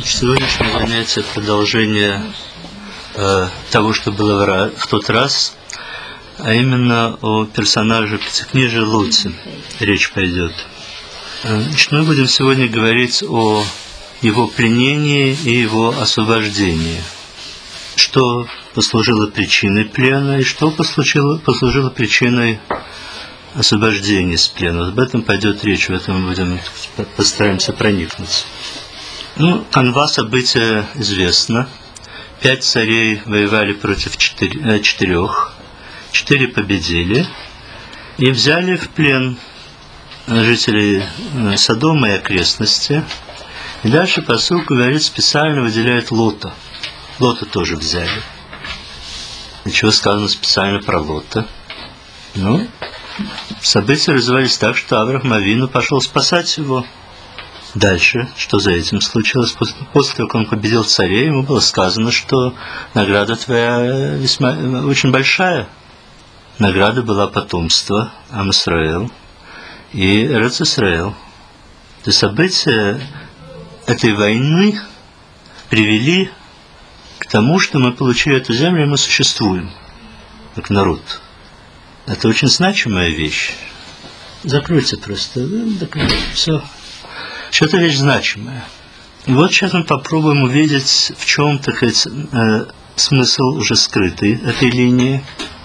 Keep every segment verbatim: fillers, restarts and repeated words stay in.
Сегодняшнее занятие — продолжение э, того, что было в, в тот раз, а именно о персонаже Пятикнижия Лоте речь пойдет. Значит, мы будем сегодня говорить о его пленении и его освобождении. Что послужило причиной плена и что послужило, послужило причиной освобождения из плена. Вот об этом пойдет речь, в этом мы будем, постараемся проникнуть. Ну, канва события известна. Пять царей воевали против четыре, четырех. Четыре победили и взяли в плен жителей Содома и окрестности. И дальше пасук говорит, специально выделяет Лота. Лота тоже взяли. И чего сказано специально про Лота? Ну, события развивались так, что Авраам Авину пошел спасать его. Дальше, что за этим случилось? После, после того, как он победил царей, ему было сказано, что награда твоя весьма, очень большая. Награда была потомство Ам Исраэл и Эрец Исраэл. То есть события этой войны привели к тому, что мы получили эту землю, и мы существуем как народ. Это очень значимая вещь. Закройте просто. Все. Что-то вещь значимая. И вот сейчас мы попробуем увидеть, в чем, так сказать, э, смысл уже скрытый этой линии.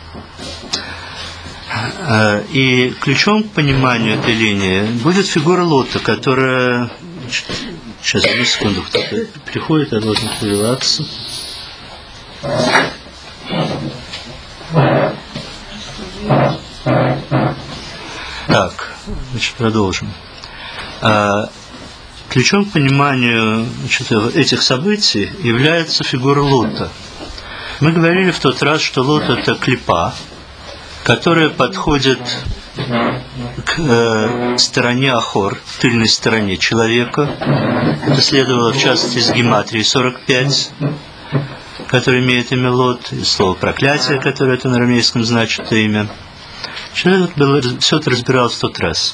Э, и ключом к пониманию этой линии будет фигура Лота, которая... Сейчас, одну секунду, кто-то приходит, я должен прерваться. Так, значит, продолжим. Э, Ключом к пониманию, значит, этих событий является фигура Лота. Мы говорили в тот раз, что Лот – это клипа, которая подходит к э, стороне Ахор, тыльной стороне человека. Это следовало, в частности, из гематрии сорок пять, которая имеет имя Лот, и слово «проклятие», которое это на арамейском значит это имя. Человек было, все это разбиралось в тот раз.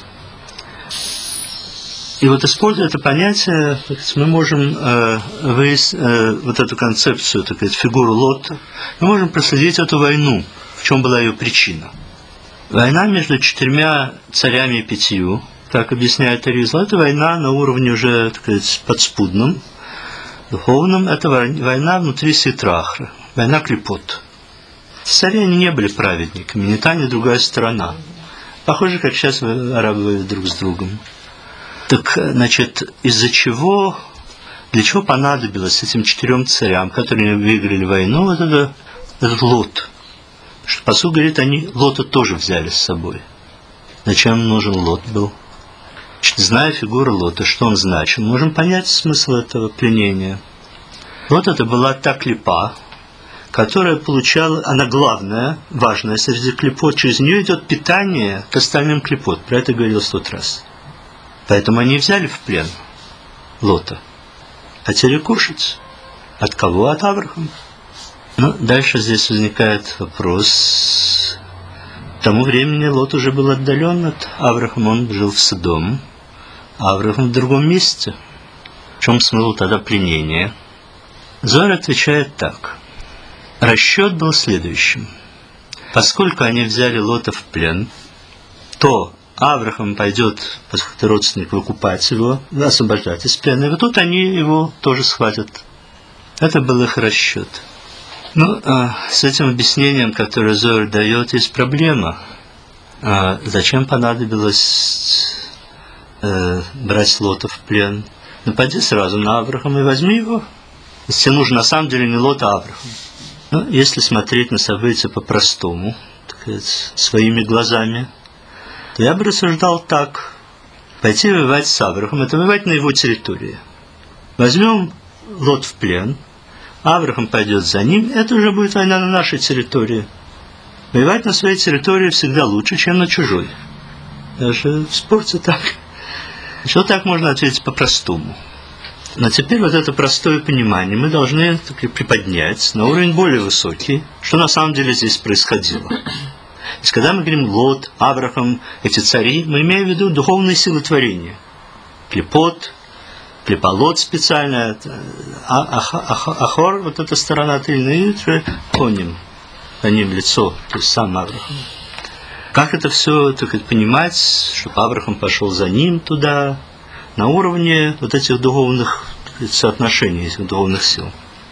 И вот, используя это понятие, мы можем э, выяснить э, вот эту концепцию, так сказать, фигуру Лота, мы можем проследить эту войну, в чем была ее причина. Война между четырьмя царями и пятью, так объясняет Аризла, это война на уровне уже, так сказать, подспудном, духовном, это война внутри Ситрахра, война клипот. Цари они не были праведниками, ни та, ни другая сторона. Похоже, как сейчас арабы воюют друг с другом. Так, значит, из-за чего, для чего понадобилось этим четырем царям, которые выиграли войну, вот это, этот Лот? Что пасук говорит, они Лота тоже взяли с собой. Зачем нужен Лот был? Значит, зная фигуру Лота, что он значит, мы можем понять смысл этого пленения. Лот это была та клипа, которая получала, она главная, важная среди клипот, через нее идет питание к остальным клипот. Про это говорилось в тот раз. Поэтому они взяли в плен Лота. Хотели кушать. От кого? От Авраама. Ну, дальше здесь возникает вопрос. К тому времени Лот уже был отдален от Авраама. Он жил в Содом. А Авраам в другом месте. В чем смысл тогда пленения? Зоар отвечает так. Расчет был следующим. Поскольку они взяли Лота в плен, то Авраам пойдет, поскольку родственник, выкупать его, освобождать из плена, и вот тут они его тоже схватят. Это был их расчет. Ну, а с этим объяснением, которое Зоар дает, есть проблема. А зачем понадобилось э, брать Лота в плен? Напади сразу на Авраама и возьми его. Если нужно на самом деле не Лот, а Авраам. Ну, если смотреть на события по-простому, так сказать, своими глазами, я бы рассуждал так. Пойти воевать с Авраамом, это воевать на его территории. Возьмем Лот в плен, Авраам пойдет за ним, это уже будет война на нашей территории. Воевать на своей территории всегда лучше, чем на чужой. Даже в спорте так. Что так можно ответить по-простому. Но теперь вот это простое понимание мы должны таки приподнять на уровень более высокий, что на самом деле здесь происходило. То есть, когда мы говорим Лот, Авраам, эти цари, мы имеем в виду духовные силы творения. Клипот, клипа Лот специальная, а, а, а, Ахор, вот эта сторона тыльная, и по ним, по ним лицо, то есть сам Авраам. Как это все, так сказать, понимать, чтобы Авраам пошел за ним туда, на уровне вот этих духовных, так сказать, соотношений, этих духовных сил.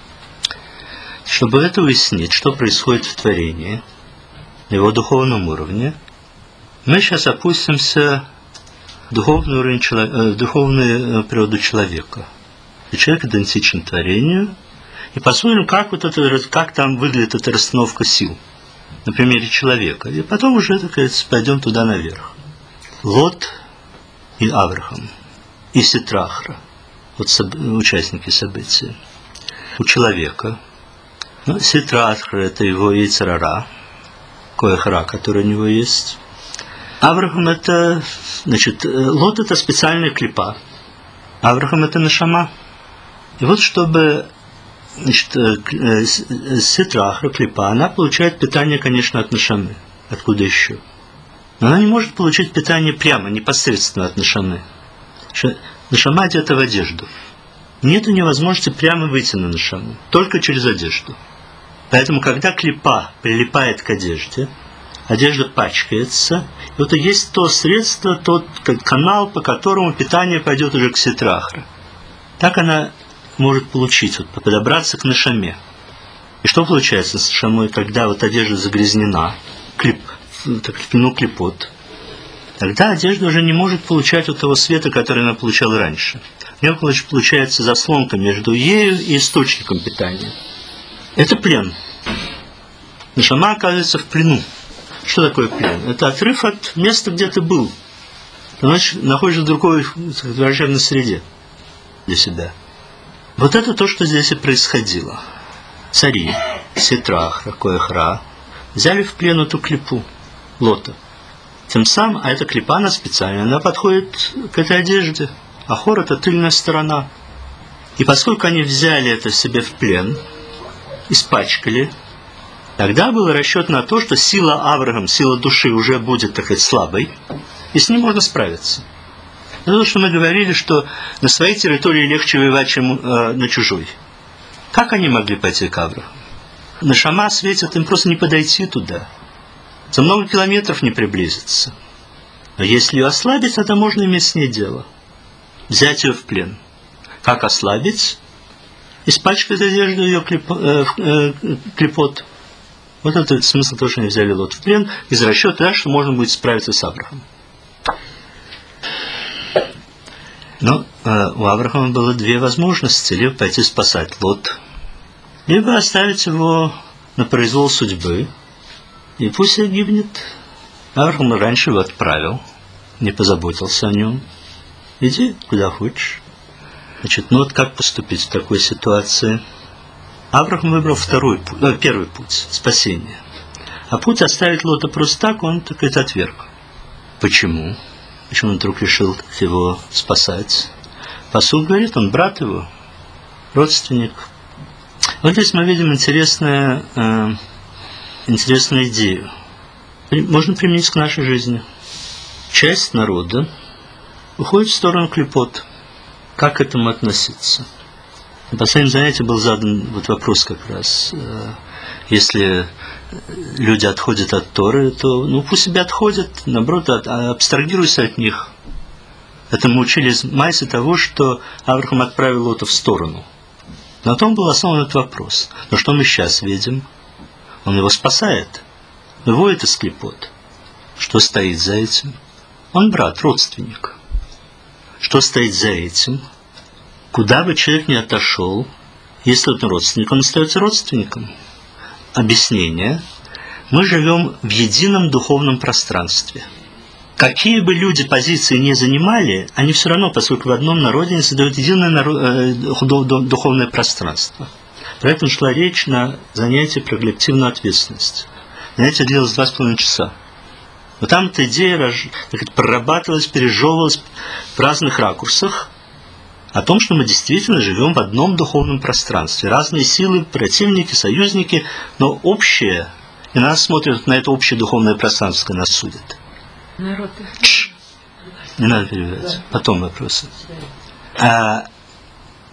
Чтобы это уяснить, что происходит в творении, на его духовном уровне, мы сейчас опустимся в духовный уровень, в духовную природу человека. И человек идентичен творению, и посмотрим, как, вот это, как там выглядит эта расстановка сил на примере человека. И потом уже, так сказать, пойдем туда наверх. Лот и Авраам, и Ситрахра, вот участники события. У человека, ну, Ситрахра – это его Йецер-ара, Коэх-ра, который у него есть. Авраам – это, значит, Лот – это специальная клипа. Авраам – это нешама. И вот чтобы, значит, Ситрахра, клипа, она получает питание, конечно, от нешамы. Откуда еще? Но она не может получить питание прямо, непосредственно от нешамы. Нешама одета в одежду. Нет у нее возможности прямо выйти на нешаму, только через одежду. Поэтому, когда клипа прилипает к одежде, одежда пачкается, и вот есть то средство, тот канал, по которому питание пойдет уже к Ситрахре. Так она может получить, вот, подобраться к нешаме. И что получается с нешамой, когда вот одежда загрязнена, клип, так, ну, клипот, тогда одежда уже не может получать вот того света, который она получала раньше. У нее получается заслонка между ею и источником питания. Это плен. Нешама оказывается в плену. Что такое плен? Это отрыв от места, где ты был. Ты, значит, находишься в другой враждебной среде для себя. Вот это то, что здесь и происходило. Цари, Ситрахра, Коэх-ра взяли в плен эту клипу Лота. Тем самым, а эта клипа, она специальная, она подходит к этой одежде. Ахор – это тыльная сторона. И поскольку они взяли это себе в плен, испачкали, тогда был расчет на то, что сила Авраама, сила души уже будет, так сказать, слабой, и с ним можно справиться. Это то, что мы говорили, что на своей территории легче воевать, чем э, на чужой. Как они могли пойти к Аврааму? Нешама светит, им просто не подойти туда. За много километров не приблизиться. Но если ее ослабить, тогда можно иметь с ней дело. Взять ее в плен. Как ослабить? Испачкать одежду ее клип, э, э, клипот. Вот это смысл того, что они взяли Лот в плен, из расчета, да, что можно будет справиться с Авраамом. Но э, у Авраама было две возможности: либо пойти спасать Лот, либо оставить его на произвол судьбы, и пусть он гибнет. Авраам раньше его отправил, не позаботился о нем. Иди куда хочешь. Значит, ну вот как поступить в такой ситуации? Авраам выбрал второй путь, ну, первый путь – спасение. А путь оставить Лота просто так, он, так сказать, отверг. Почему? Почему он вдруг решил его спасать? Пасук говорит, он брат его, родственник. Вот здесь мы видим интересную, э, интересную идею. Можно применить к нашей жизни. Часть народа уходит в сторону клипот. Как к этому относиться? На последнем занятии был задан вот вопрос как раз. Если люди отходят от Торы, то ну пусть себе отходят, наоборот, абстрагируйся от них. Это мы учились в Майсе того, что Авраам отправил Лота в сторону. На том был основан этот вопрос. Но что мы сейчас видим? Он его спасает, выводит из клипот. Что стоит за этим? Он брат, родственник. Что стоит за этим? Куда бы человек ни отошел, если он родственник, он остается родственником. Объяснение. Мы живем в едином духовном пространстве. Какие бы люди позиции не занимали, они все равно, поскольку в одном народе, они создают единое народ, э, духовное пространство. Про это шла речь на занятии про коллективную ответственность. Занятие длилось два с половиной часа. Но там эта идея прорабатывалась, пережевывалась в разных ракурсах о том, что мы действительно живем в одном духовном пространстве. Разные силы, противники, союзники, но общее, и нас смотрят на это общее духовное пространство, нас судят. Народ. Не надо перебивать. Потом вопросы. А,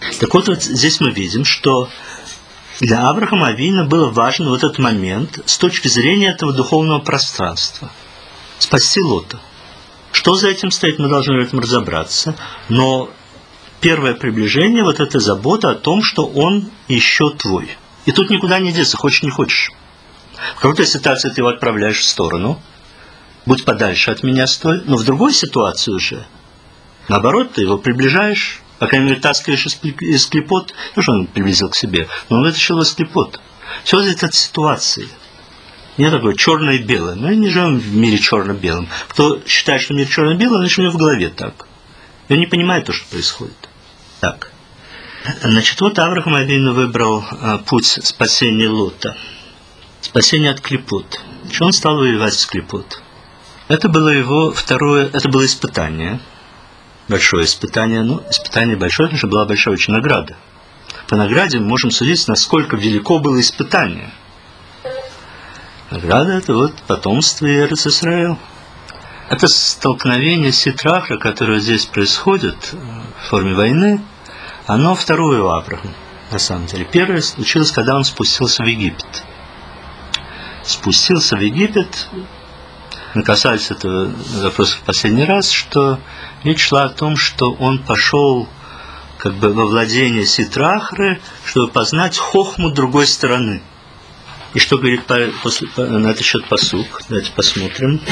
Так вот, вот здесь мы видим, что для Авраама Авину было важен вот этот момент с точки зрения этого духовного пространства. Спасти Лота. Что за этим стоит, мы должны в этом разобраться. Но первое приближение, вот эта забота о том, что он еще твой. И тут никуда не деться, хочешь не хочешь. В какой-то ситуации ты его отправляешь в сторону, будь подальше от меня стой, но в другой ситуации уже, наоборот, ты его приближаешь, по крайней мере, таскаешь из клепот, ну что он приблизил к себе, но он вытащил из клепот. Все зависит от ситуации. Не такое черное и белое. Мы не живем в мире черно-белом. Кто считает, что мир черно-белый, значит, у него в голове так. И он не понимает то, что происходит. Так. Значит, вот Авраам Авину выбрал а, путь спасения Лота. Спасение от клепот. Что он стал воевать с клепот? Это было его второе, это было испытание. Большое испытание. Ну, испытание большое, потому что была большая очень награда. По награде мы можем судить, насколько велико было испытание. Награда – это вот потомство Эрец Исраэль. Это столкновение Ситрахра, которое здесь происходит в форме войны, оно второе у Авраама, на самом деле. Первое случилось, когда он спустился в Египет. Спустился в Египет, мы касались этого вопроса в последний раз, что речь шла о том, что он пошел как бы во владение Ситрахры, чтобы познать хохму другой стороны. И что говорит по, после, по, на этот счет пасук? Давайте посмотрим.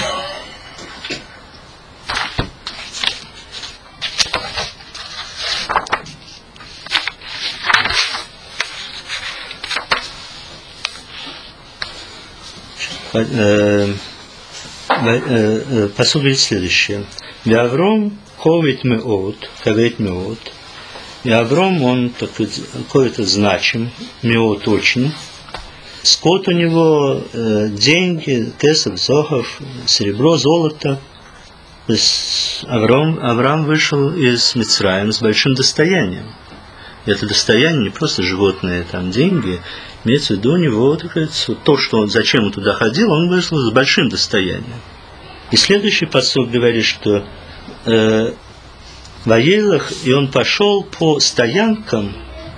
Пасук говорит следующее. Веавром ковит меот, ковит меот. Веавром, он такой, какой-то значим, меот очень. Скот у него, э, деньги, кесов, зохов, серебро, золото. То есть Авраам, Авраам вышел из Мицраима с большим достоянием. И это достояние не просто животные, там, деньги, имеется в виду у него так сказать, то, что он, зачем он туда ходил, он вышел с большим достоянием. И следующий пасук говорит, что э, в Аелах, и он пошел по стоянкам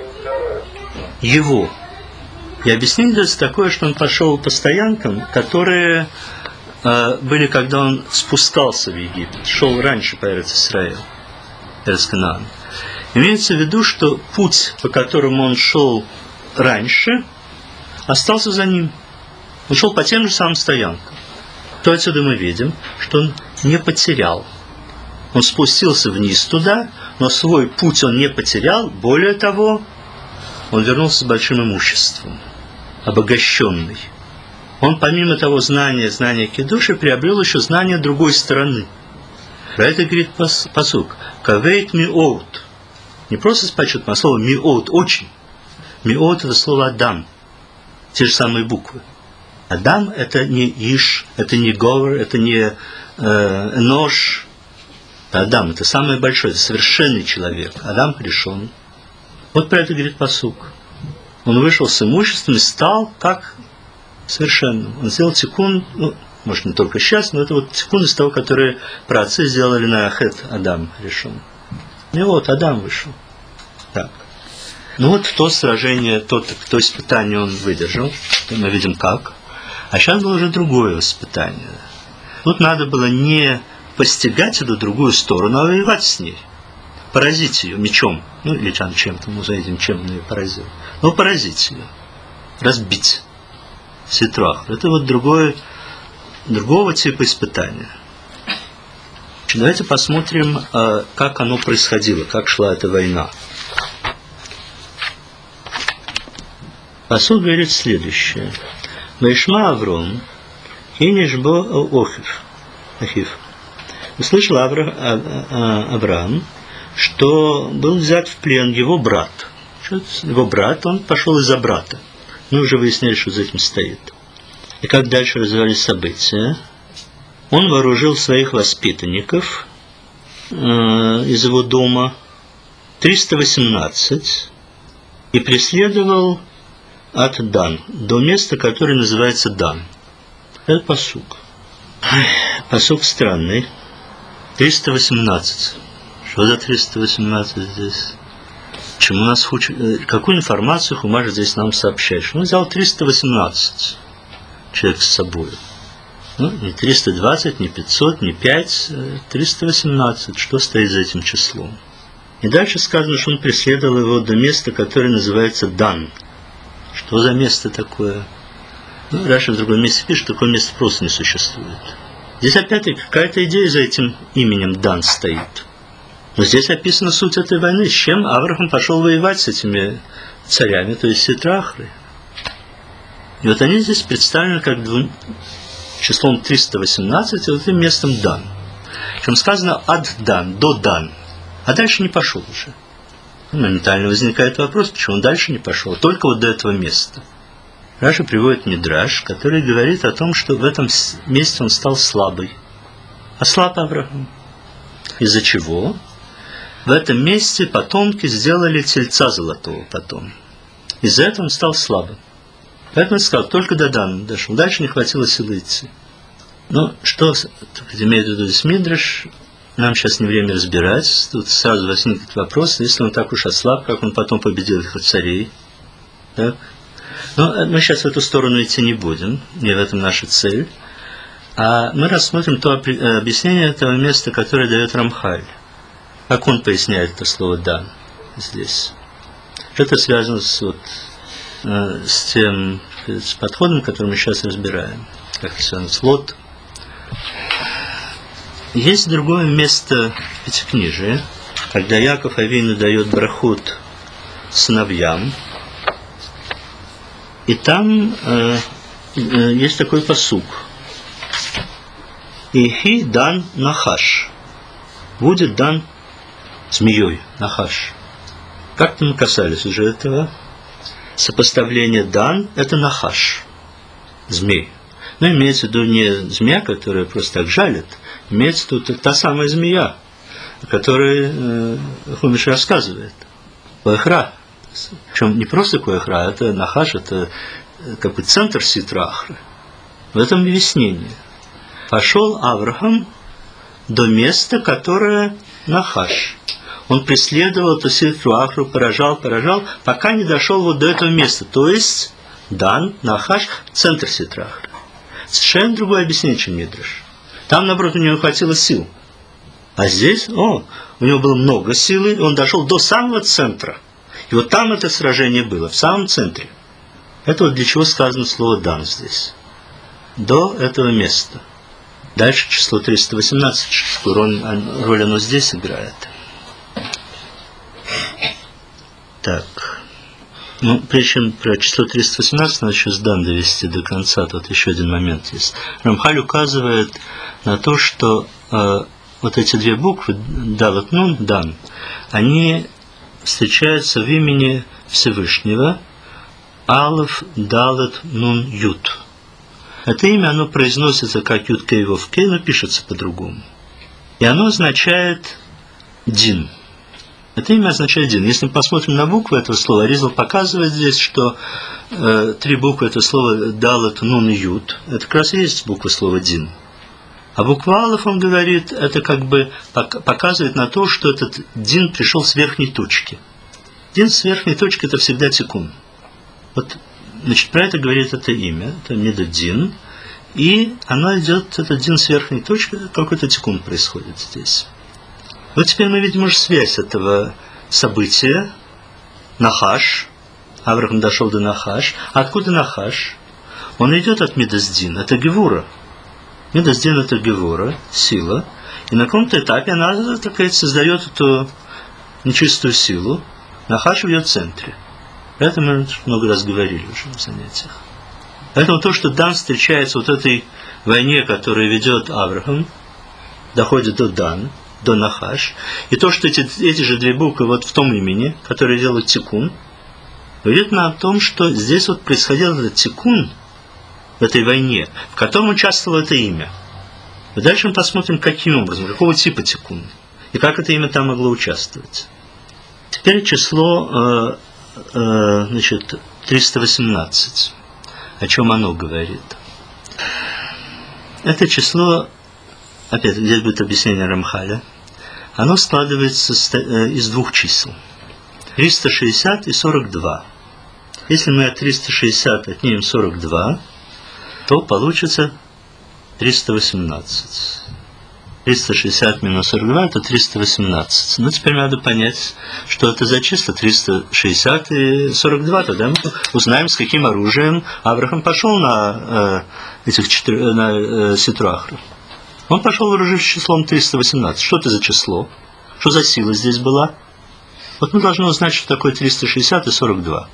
его. И объяснение дается такое, что он пошел по стоянкам, которые э, были, когда он спускался в Египет, шел раньше по Эрец Исраэль, Эрец Канаан. Имеется в виду, что путь, по которому он шел раньше, остался за ним. Он шел по тем же самым стоянкам. То отсюда мы видим, что он не потерял. Он спустился вниз туда, но свой путь он не потерял. Более того, он вернулся с большим имуществом, обогащенный. Он помимо того знания, знания кидуши, приобрел еще знание другой стороны. Про это говорит пасук. Кавейт миоут. Не просто с почетом, а слово миоут, очень. Миоут – это слово Адам. Те же самые буквы. Адам – это не Иш, это не Говор, это не э, Нож. Адам – это самое большое, это совершенный человек. Адам решен. Вот про это говорит пасук. Он вышел с имуществом и стал как совершенным. Он сделал тикун, ну, может, не только сейчас, но это вот тикун из того, который праотцы сделали на Ахет Адам решен. И вот Адам вышел. Так. Ну вот то сражение, то, то испытание он выдержал. Мы видим как. А сейчас было уже другое испытание. Тут надо было не постигать эту другую сторону, а воевать с ней. Поразить ее мечом. Ну, или там чем-то, мы увидим, чем он ее поразил. Но поразить ее. Разбить. Ситрах. Это вот другое, другого типа испытания. Давайте посмотрим, как оно происходило, как шла эта война. Пасук говорит следующее. Вайшма Авром, хинишбо охив. Ахив. Услышал Авраам, что был взят в плен его брат. Его брат, он пошел из-за брата. Мы уже выяснили, что за этим стоит. И как дальше развивались события. Он вооружил своих воспитанников э, из его дома, триста восемнадцать, и преследовал от Дан до места, которое называется Дан. Это пасук. Пасук странный. триста восемнадцать. Что за триста восемнадцать здесь? Почему нас учат, какую информацию Хумаш здесь нам сообщает? Он взял триста восемнадцать человек с собой. Ну, не триста двадцать, не пятьсот, не пять, триста восемнадцать. Что стоит за этим числом? И дальше сказано, что он преследовал его до места, которое называется Дан. Что за место такое? Ну, Раши в другом месте пишет, такое место просто не существует. Здесь опять-таки какая-то идея за этим именем Дан стоит. Но здесь описана суть этой войны, с чем Авраам пошел воевать с этими царями, то есть Ситрахрой. И вот они здесь представлены как двум, числом триста восемнадцать, и вот этим местом Дан. Причем сказано от Дан, до Дан. А дальше не пошел уже. Моментально возникает вопрос, почему он дальше не пошел, только вот до этого места. Раши приводит Мидраш, который говорит о том, что в этом месте он стал слабый. Ослаб Авраам. Из-за чего? В этом месте потомки сделали тельца золотого потом. Из-за этого он стал слабым. Поэтому он сказал, только до Дана дошел. Дальше не хватило силы идти. Ну, что имеет в виду здесь Мидраш, нам сейчас не время разбирать. Тут сразу возникнет вопрос, если он так уж ослаб, как он потом победил их царей. Так? Но мы сейчас в эту сторону идти не будем, не в этом наша цель. А мы рассмотрим то объяснение этого места, которое дает Рамхаль. Как он поясняет это слово «дан» здесь. Это связано с, вот, с тем с подходом, который мы сейчас разбираем. Как это связано с Лот. Есть другое место в Пятикнижии, когда Яков Авину дает брахут сыновьям. И там э, э, есть такой пасук. Ихи дан нахаш. Будет дан змеей, нахаш. Как-то мы касались уже этого. Сопоставление дан – это нахаш, змей. Но имеется в виду не змея, которая просто так жалит. Имеется тут та самая змея, о которой э, Хумиш рассказывает. Коэхра. Причем не просто Коэхра, это нахаш, это как бы центр Ситрахры. В этом объяснении. Пошел Авраам до места, которое нахаш. Он преследовал эту Ситрахру, поражал, поражал, пока не дошел вот до этого места. То есть Дан, нахаш, центр Ситрахры. Совершенно другое объяснение, чем Мидраш. Там, наоборот, у него хватило сил. А здесь, о, у него было много силы, он дошел до самого центра. И вот там это сражение было, в самом центре. Это вот для чего сказано слово «дан» здесь. До этого места. Дальше число триста восемнадцать, какую роль, роль оно здесь играет. Так. Ну, прежде чем про число триста восемнадцать, надо сейчас дан довести до конца. Тут еще один момент есть. Рамхаль указывает на то, что э, вот эти две буквы, далат нун, дан, они встречаются в имени Всевышнего, алеф, далат, нун, ют. Это имя, оно произносится как ют кей вов кей, но пишется по-другому. И оно означает дин. Это имя означает дин. Если мы посмотрим на буквы этого слова, Ризл показывает здесь, что э, три буквы этого слова далат, нун и ют, это как раз и есть буква слова дин. А буква алеф, он говорит, это как бы показывает на то, что этот дин пришел с верхней точки. Дин с верхней точки – это всегда тикун. Вот, значит, про это говорит это имя, это медадин, и оно идет, этот дин с верхней точки, какой-то тикун происходит здесь. Вот теперь мы видим уже связь этого события. Нахаш. Авраам дошел до Нахаш. А откуда Нахаш? Он идет от Медаздин, это Гевура. Медаздин это Гевура, сила. И на каком-то этапе она, так сказать, создает эту нечистую силу. Нахаш в ее центре. Про это мы много раз говорили уже в занятиях. Поэтому то, что Дан встречается вот этой войне, которую ведет Авраам, доходит до Дан, до Нахаш, и то, что эти, эти же две буквы вот в том имени, которые делают тикун, говорит нам о том, что здесь вот происходил этот тикун в этой войне, в котором участвовало это имя. И дальше мы посмотрим, каким образом, какого типа тикун, и как это имя там могло участвовать. Теперь число э, э, значит, триста восемнадцать. О чем оно говорит? Это число, опять здесь будет объяснение Рамхаля, оно складывается из двух чисел. триста шестьдесят и сорок два. Если мы от триста шестьдесят отнимем сорок два, то получится триста восемнадцать. триста шестьдесят минус сорок два – это триста восемнадцать. Ну, теперь надо понять, что это за числа триста шестьдесят и сорок два. Тогда мы узнаем, с каким оружием Авраам пошел на, э, этих четыр... на э, Ситрахру. Он пошел вооружившись числом триста восемнадцать. Что это за число? Что за сила здесь была? Вот мы должны узнать, что такое триста шестьдесят и сорок два.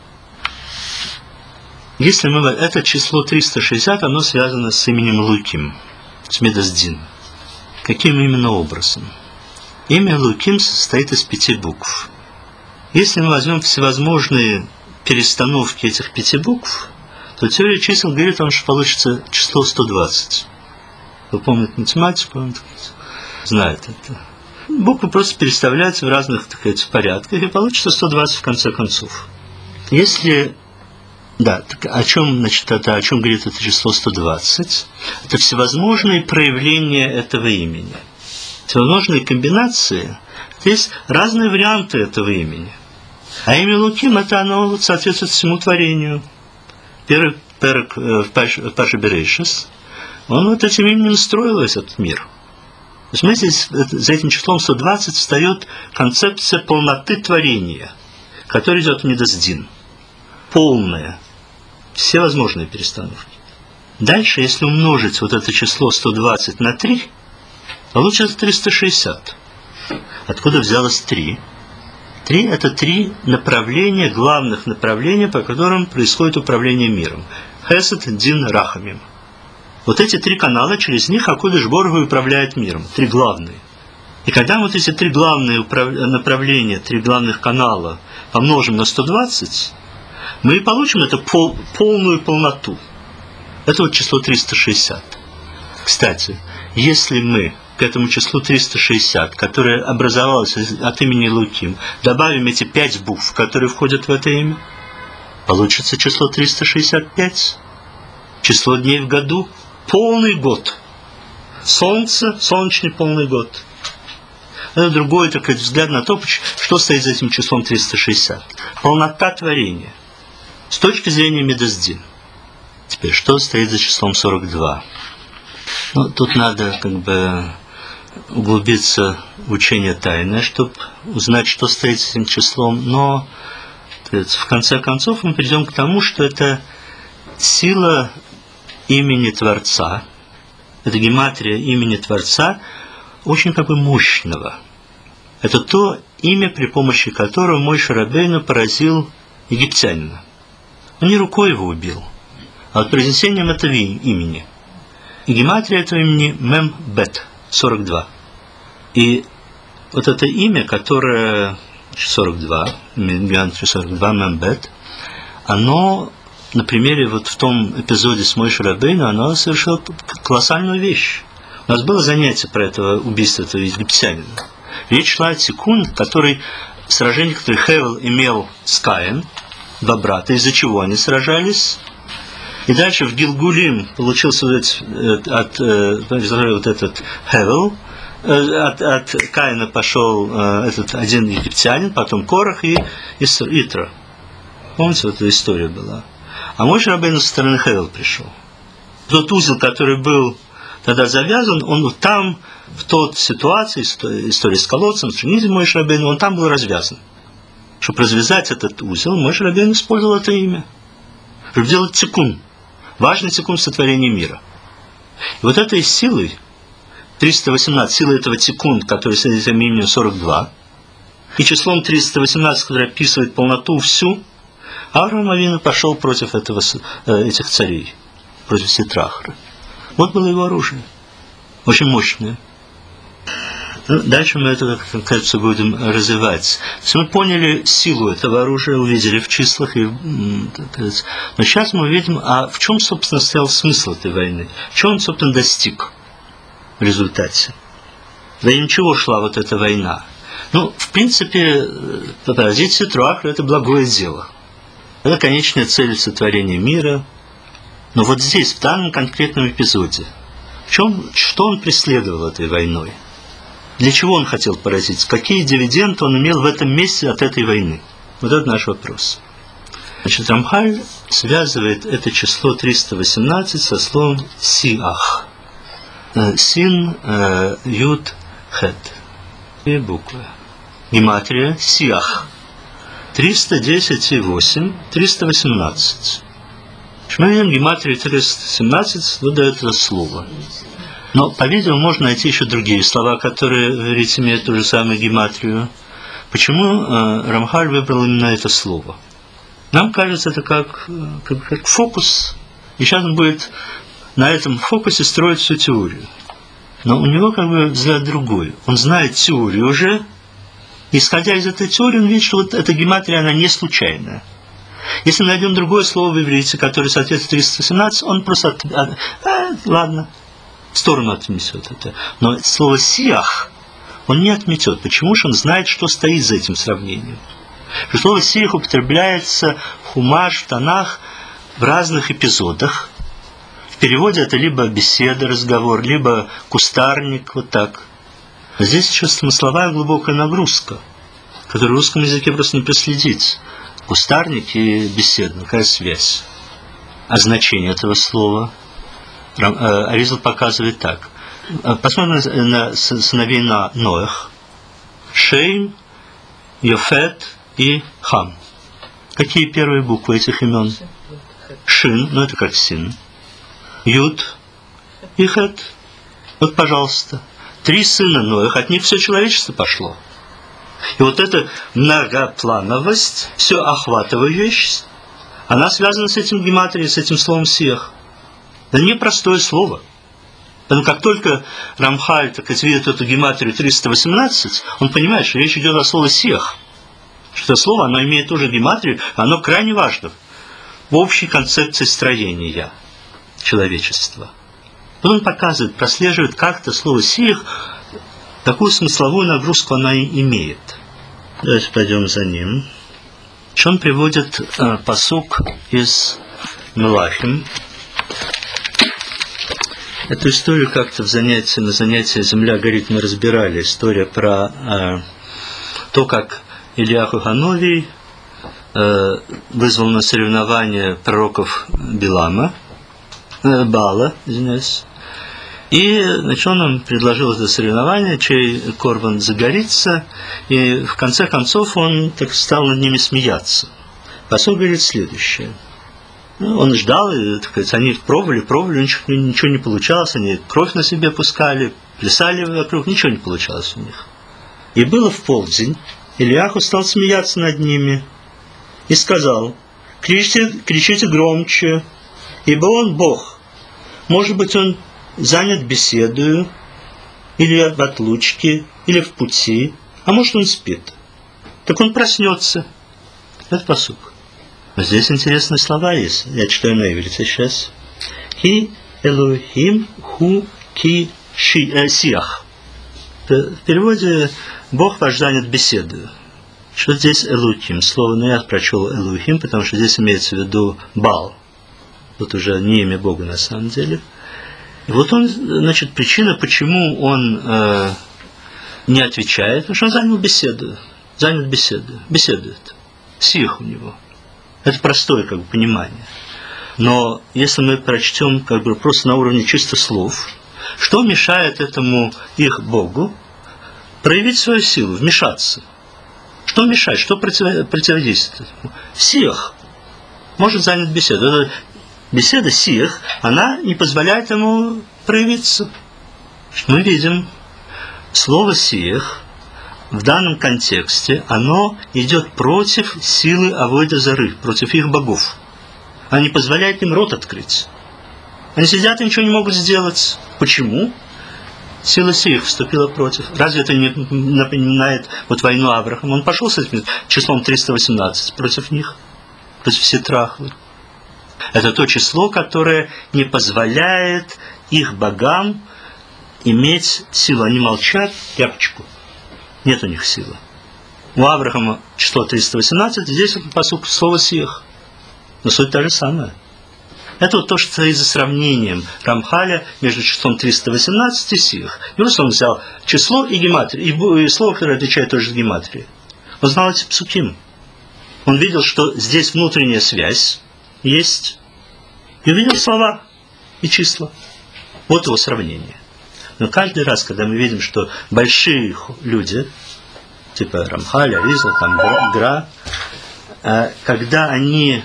Если мы... Это число триста шестьдесят, оно связано с именем Луким, с Медасдин. Каким именно образом? Имя Луким состоит из пяти букв. Если мы возьмем всевозможные перестановки этих пяти букв, то теория чисел говорит о том, что получится число сто двадцать. Кто помнит математику, он знает это. Буквы просто переставляются в разных, так сказать, порядках, и получится сто двадцать в конце концов. Если... Да, так о чем, значит, это, о чем говорит это число сто двадцать? Это всевозможные проявления этого имени. Всевозможные комбинации. То есть разные варианты этого имени. А имя Луким, это оно соответствует всему творению. Первый перек в Паше Берешис, он вот этим именем строил весь этот мир. То есть мы здесь, за этим числом сто двадцать встает концепция полноты творения, которая идет в Медасдин. Полная. Все возможные перестановки. Дальше, если умножить вот это число сто двадцать на три, получится триста шестьдесят. Откуда взялось три? три – это три направления, главных направления, по которым происходит управление миром. Хесед, Дин, Рахамим. Вот эти три канала, через них Акодыш Борух Ху управляет миром. Три главные. И когда мы вот эти три главные направления, три главных канала помножим на сто двадцать, мы и получим эту пол, полную полноту. Это вот число триста шестьдесят. Кстати, если мы к этому числу триста шестьдесят, которое образовалось от имени Луким, добавим эти пять букв, которые входят в это имя, получится число триста шестьдесят пять. Число дней в году. Полный год. Солнце, солнечный полный год. Это другой такой взгляд на то, что стоит за этим числом триста шестьдесят. Полнота творения. С точки зрения Медасдин. Теперь, что стоит за числом сорок два? Ну, тут надо как бы углубиться в учение тайны, чтобы узнать, что стоит за этим числом. Но в конце концов мы придем к тому, что это сила имени Творца, это гематрия имени Творца, очень как бы мощного. Это то имя, при помощи которого Моше Рабейну поразил египтянина. Он не рукой его убил, а вот произнесением этого имени. И гематрия этого имени Мем-Бет, сорок два. И вот это имя, которое сорок два, гематрия сорок два, Мем-Бет, оно на примере вот в том эпизоде с Моше Рабейну, оно совершило колоссальную вещь. У нас было занятие про это убийство этого египтянина. Речь шла о тикун, который сражение, которое Хевел имел с Каин, два брата, из-за чего они сражались. И дальше в Гилгулим получился вот, от, от, вот этот Хевел, от, от Каина пошел этот один египтянин, потом Корах и Итро. Помните, вот эта история была. А Моше Рабейну со стороны Хевел пришел. Тот узел, который был тогда завязан, он вот там, в той ситуации, история с колодцем, в Шмиде Моше Рабейну, он там был развязан. Чтобы развязать этот узел, Моше Рабейну использовал это имя. Чтобы делать тикун. Важный тикун в сотворении мира. И вот этой силой, триста восемнадцать, силой этого тикун, который с этим именем сорок два, и числом триста восемнадцать, который описывает полноту всю, Авраам Авину пошел против этого, этих царей, против Ситрахры. Вот было его оружие. Очень мощное. Ну, дальше мы это, как кажется, будем развивать. То есть мы поняли силу этого оружия, увидели в числах. И, но сейчас мы увидим, а в чем, собственно, стоял смысл этой войны? Чего он, собственно, достиг в результате? Во имя чего шла вот эта война? Ну, в принципе, поразить Ситрахру – это благое дело. Это конечная цель сотворения мира. Но вот здесь, в данном конкретном эпизоде, в чем, что он преследовал этой войной? Для чего он хотел поразить? Какие дивиденды он имел в этом месте от этой войны? Вот это наш вопрос. Значит, Рамхаль связывает это число триста восемнадцать со словом «сиах». Син, э, юд, хет. Две буквы. Гематрия «сиах». триста десять и восемь, триста восемнадцать. Мы видим гематрию триста семнадцать, выдает это слово. Но, по-видимому, можно найти еще другие слова, которые, говорите, имеют ту же самую гематрию. Почему э, Рамхаль выбрал именно это слово? Нам кажется, это как, как, как фокус, и сейчас он будет на этом фокусе строить всю теорию. Но у него как бы взгляд другой. Он знает теорию уже, исходя из этой теории, он видит, что вот эта гематрия, она не случайная. Если мы найдем другое слово в иврите, которое соответствует триста семнадцать, он просто, от, от, а, ладно, в сторону отнесет это. Но слово «сиах» он не отметет. Почему же? Он знает, что стоит за этим сравнением. Что слово «сиах» употребляется в Хумаш, в Танах в разных эпизодах. В переводе это либо беседа, разговор, либо кустарник, вот так. А здесь еще смысловая глубокая нагрузка, которую в русском языке просто не проследить. Кустарник и беседа, какая связь? А значение этого слова Аризал показывает так. Посмотрим на сыновей Ноах. Шейм, Йофет и Хам. Какие первые буквы этих имен? Шин, ну это как син. Юд и Хет. Вот, пожалуйста. Три сына Ноах, от них все человечество пошло. И вот эта многоплановость, все охватывающая, она связана с этим гематрией, с этим словом «сиах». Это непростое слово. Поэтому как только Рамхаль, так сказать, видит эту гематрию триста восемнадцать, он понимает, что речь идет о слове «сиах». Что это слово, оно имеет тоже гематрию, оно крайне важно в общей концепции строения человечества. Вот он показывает, прослеживает как-то слово «сиах», какую смысловую нагрузку она имеет. Давайте пойдем за ним. Он приводит э, пасук из Мелахим. Эту историю как-то в занятии, на занятии «Земля горит» мы разбирали. История про э, то, как Ильяху Хановий э, вызвал на соревнования пророков Билама, э, Баала, извиняюсь. И, значит, он нам предложил это соревнование, чей корбан загорится, и в конце концов он так стал над ними смеяться. Пасук говорит следующее. Ну, он ждал, и, так сказать, они пробовали, пробовали, ничего, ничего не получалось, они кровь на себе пускали, плясали вокруг, ничего не получалось у них. И было в полдень, Ильяху стал смеяться над ними и сказал: кричите, кричите громче, ибо он Бог. Может быть, он занят беседою, или в отлучке, или в пути, а может, он спит. Так он проснется. Это пасук. Но здесь интересные слова есть. Я читаю на иврите сейчас. Ки Элохим ху ки сиах. В переводе Бог ваш занят беседою. Что здесь Элохим? Слово, но я прочел Элохим, потому что здесь имеется в виду Баал. Тут уже не имя Бога на самом деле. И вот он, значит, причина, почему он э, не отвечает, потому что он занял беседу, занят беседой, беседует, сих у него. Это простое, как бы, понимание. Но если мы прочтем, как бы, просто на уровне чисто слов, что мешает этому их Богу проявить свою силу, вмешаться? Что мешает, что против, противодействует? Сих может занять беседу. Это беседа сих, она не позволяет ему проявиться. Мы видим, слово сих в данном контексте, оно идет против силы Авойда Зары, против их богов. Она не позволяет им рот открыть. Они сидят и ничего не могут сделать. Почему? Сила сих вступила против. Разве это не напоминает вот войну Авраама? Он пошел с этим числом триста восемнадцать против них, против Ситрахвы. Это то число, которое не позволяет их богам иметь силу. Они молчат, тряпочку. Нет у них силы. У Авраама число триста восемнадцать, здесь пасук слово «сих». Но суть та же самая. Это вот то, что стоит за сравнением Рамхаля между числом триста восемнадцать и сих. И просто он взял число и гематрию, и слово, которое отвечает тоже за гематрию. Он знал эти псуким. Он видел, что здесь внутренняя связь есть. И увидел слова и числа. Вот его сравнение. Но каждый раз, когда мы видим, что большие люди, типа Рамхаля, Аризал, там, Гра, когда они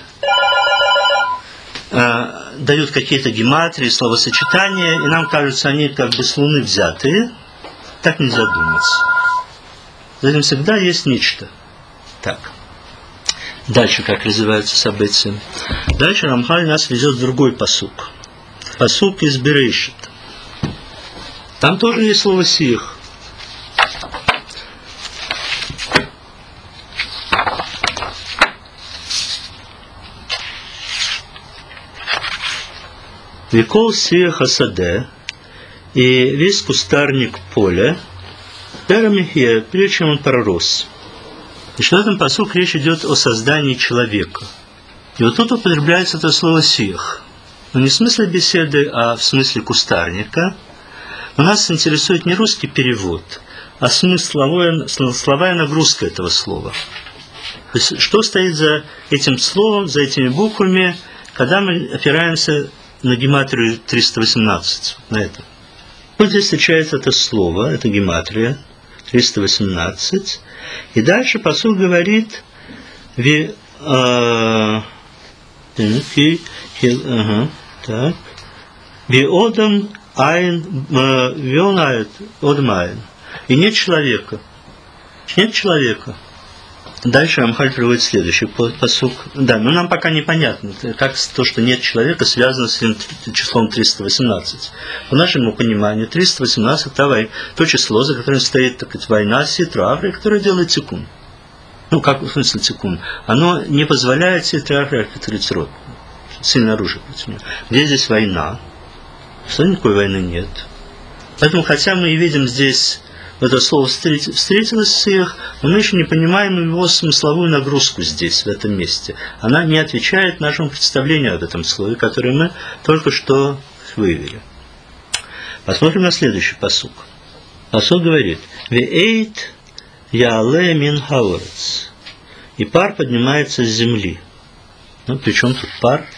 дают какие-то гематрии, словосочетания, и нам кажется, они как бы с Луны взятые, так нельзя думать. За этим всегда есть нечто. Так. Дальше, как развиваются события. Дальше Рамхаль нас везет в другой пасук. Пасук из Берешит. Там тоже есть слово «сих». Викол сия хасаде, и весь кустарник поля, Эрамихе, прежде чем он пророс. И что в этом пасуке речь идет о создании человека. И вот тут употребляется это слово «сих». Но не в смысле беседы, а в смысле кустарника. Но нас интересует не русский перевод, а смысловая, словая нагрузка этого слова. То есть, что стоит за этим словом, за этими буквами, когда мы опираемся на гематрию триста восемнадцать, на это. Вот здесь встречается это слово, это гематрия триста восемнадцать. И дальше пасук говорит ви, а, ага, так, виодам айн, вион айн, одам айн. И нет человека. Нет человека. Дальше Рамхаль приводит следующий пасук. Да, но нам пока непонятно, как то, что нет человека, связано с числом триста восемнадцать. По нашему пониманию, триста восемнадцать – это то число, за которым стоит, так сказать, война ситра, которая делает тикун. Ну, как в смысле тикун? Оно не позволяет ситра архитектурить род. Сильно оружие против него. Где здесь война? Что никакой войны нет. Поэтому, хотя мы и видим здесь это слово встретилось с их, но мы еще не понимаем его смысловую нагрузку здесь, в этом месте. Она не отвечает нашему представлению об этом слове, которое мы только что вывели. Посмотрим на следующий пасук. Пасук говорит: «Веэйт яале мин хаорец». И пар поднимается с земли. Ну, при чем тут пар?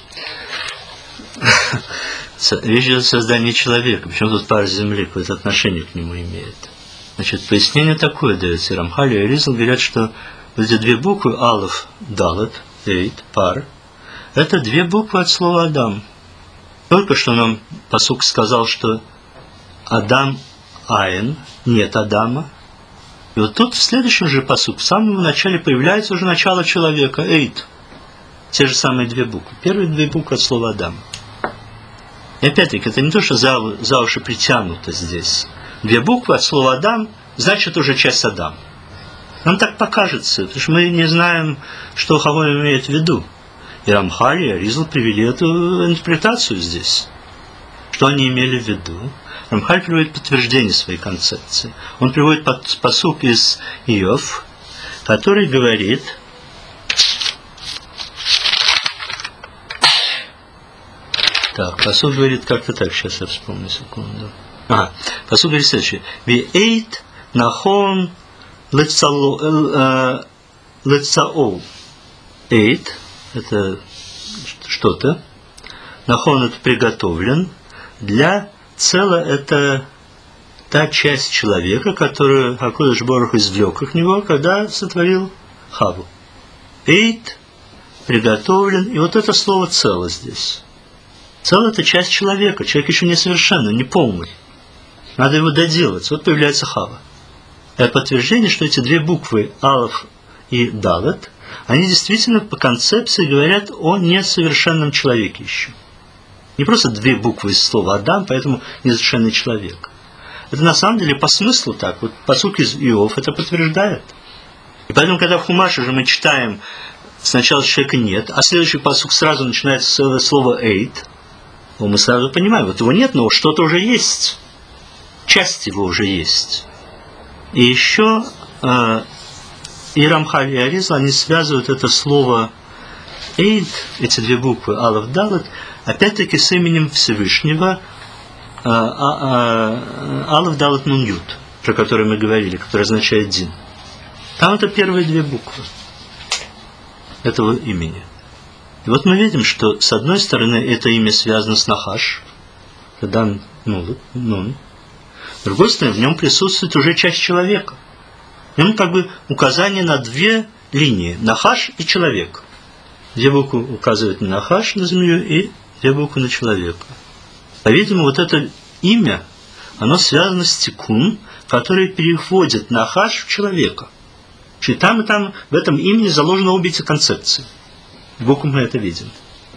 Речь идет о создании человека. Причем тут пар земли, какое-то отношение к нему имеет. Значит, пояснение такое дается. Рамхаль и Аризал говорят, что вот эти две буквы Алеф, Далет, Эйт, пар, это две буквы от слова Адам. Только что нам пасук сказал, что Адам Айн, нет Адама. И вот тут в следующем же пасук, в самом начале появляется уже начало человека, Эйт. Те же самые две буквы. Первые две буквы от слова Адам. И опять-таки, это не то, что за, за уши притянуто здесь. Две буквы от слова «Адам» значит уже часть Адам. Нам так покажется, потому что мы не знаем, что Хавой имеет в виду. И Рамхаль и Аризал привели эту интерпретацию здесь. Что они имели в виду? Рамхаль приводит подтверждение своей концепции. Он приводит пасук из Иов, который говорит... Так, пасук говорит как-то так, сейчас я вспомню, секунду. Ага, пасук говорит следующее. «Виэйт нахон лецао». «Эйт» – это что-то. «Нахон» – это приготовлен. Для цела – это та часть человека, которую Акодыш Борух извлек от него, когда сотворил Хаву. «Эйт» – приготовлен. И вот это слово «цело» здесь. Целое – это часть человека. Человек еще не совершенный, не полный. Надо его доделать. Вот появляется Хава. Это подтверждение, что эти две буквы Алеф и Далет, они действительно по концепции говорят о несовершенном человеке еще. Не просто две буквы из слова Адам, поэтому несовершенный человек. Это на самом деле по смыслу так. Вот пасук из Иов это подтверждает. И поэтому, когда в Хумаше же мы читаем сначала человека нет, а следующий пасук сразу начинается с слова «эйт», мы сразу понимаем, вот его нет, но что-то уже есть. Часть его уже есть. И еще э, и Рамхаль, и Аризал, они связывают это слово Эйд, эти две буквы, Алеф, Далет, опять-таки с именем Всевышнего, Алеф, Далет, Нун, Юд, про который мы говорили, который означает Дин. Там это первые две буквы этого имени. И вот мы видим, что с одной стороны это имя связано с Нахаш, Дан, Нун. С другой стороны, в нем присутствует уже часть человека. В нем как бы указание на две линии, Нахаш и человек. Две буквы указывают на Нахаш, на змею, и две буквы на человека. По-видимому, вот это имя, оно связано с тикун, который переводит Нахаш в человека. И там, и там в этом имени заложены обе эти концепции. В буквах мы это видим.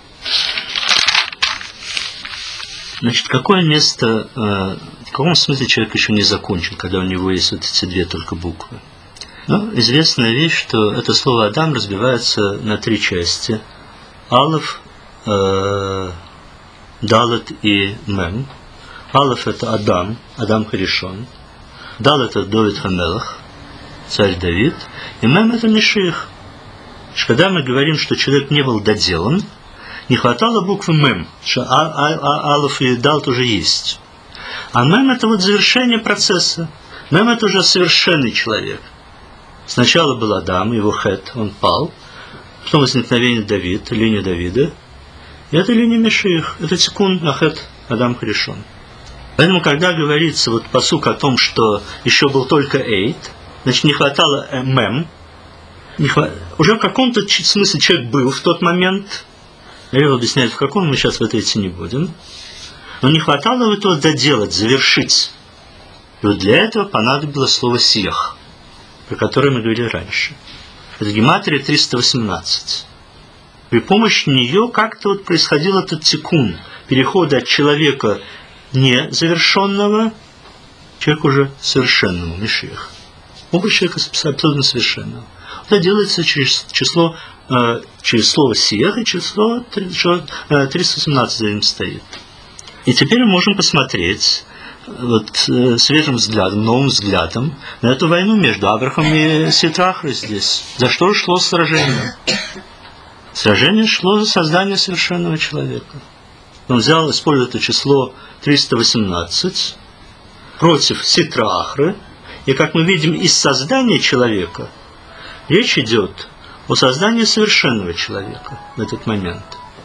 Значит, какое место, э, в каком смысле человек еще не закончен, когда у него есть вот эти две только буквы? Ну, известная вещь, что это слово Адам разбивается на три части. Алеф, э, Далет и Мем. Алеф это Адам, Адам Харишон. Далет это Давид Хамелах, царь Давид. И Мем это Мишиах. Когда мы говорим, что человек не был доделан, не хватало буквы Мем, что а, а, а, Алеф и Далет уже есть. А Мем это вот завершение процесса. Мем это уже совершенный человек. Сначала был Адам, его хет, он пал. Потом возникновение Давид, линия Давида. И это линия Мишиах, это тикун на хет Адам Харишон. Поэтому, когда говорится вот пасук о том, что еще был только Эйд, значит, не хватало Мем, не хват... уже в каком-то смысле человек был в тот момент, Рев объясняет, в каком, мы сейчас в это идти не будем, но не хватало этого доделать, завершить. И вот для этого понадобилось слово «сиях», про которое мы говорили раньше. Это гематрия триста восемнадцать. При помощи нее как-то вот происходил этот тикун, перехода от человека незавершенного к человеку уже совершенному, Мишиах. Оба человека абсолютно совершенного. Это делается через число, э, через слово «сиях» и число триста семнадцать за ним стоит. И теперь мы можем посмотреть вот, э, свежим взглядом, новым взглядом на эту войну между Аврахом и Ситрахой здесь. За что шло сражение? Сражение шло за создание совершенного человека. Он взял, использовал это число триста восемнадцать против Ситрахры. И как мы видим, из создания человека речь идет о создании совершенного человека в этот момент.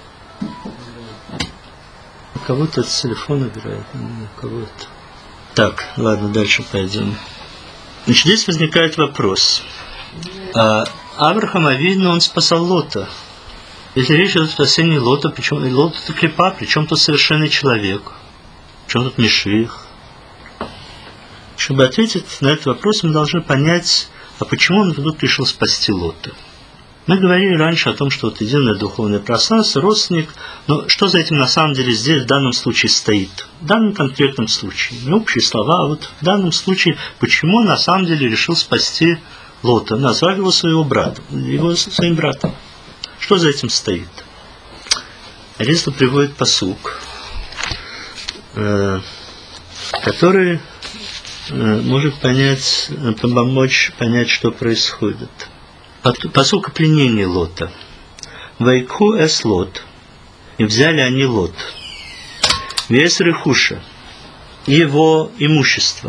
Кого-то с телефона играет, кого-то. Так, ладно, дальше пойдем. Значит, здесь возникает вопрос. А Авраам Авину, он спасал Лота. Если речь идет о спасении Лота, причем Лот это клипа, причем тут совершенный человек, причем тут Мишиах. Чтобы ответить на этот вопрос, мы должны понять, а почему он вдруг решил спасти Лота. Мы говорили раньше о том, что вот единое духовное пространство, родственник, но что за этим на самом деле здесь в данном случае стоит? В данном конкретном случае. Не общие слова, а вот в данном случае, почему он на самом деле решил спасти Лота, назвав его своего брата, его своим братом. Что за этим стоит? Аризла приводит пасук, который может понять, помочь понять, что происходит. Пасук о пленении Лота. Вайкху эс Лот. И взяли они Лот. Вес Рехуша. Его имущество.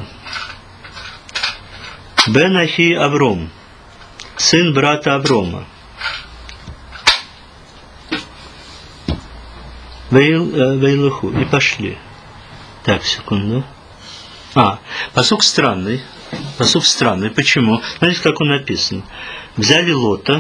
Бен Ахи Авром. Сын брата Аврома. Вейлуху. И пошли. Так, секунду. А, пасук странный. Пасук странный. Почему? Знаете, как он написан? Взяли Лота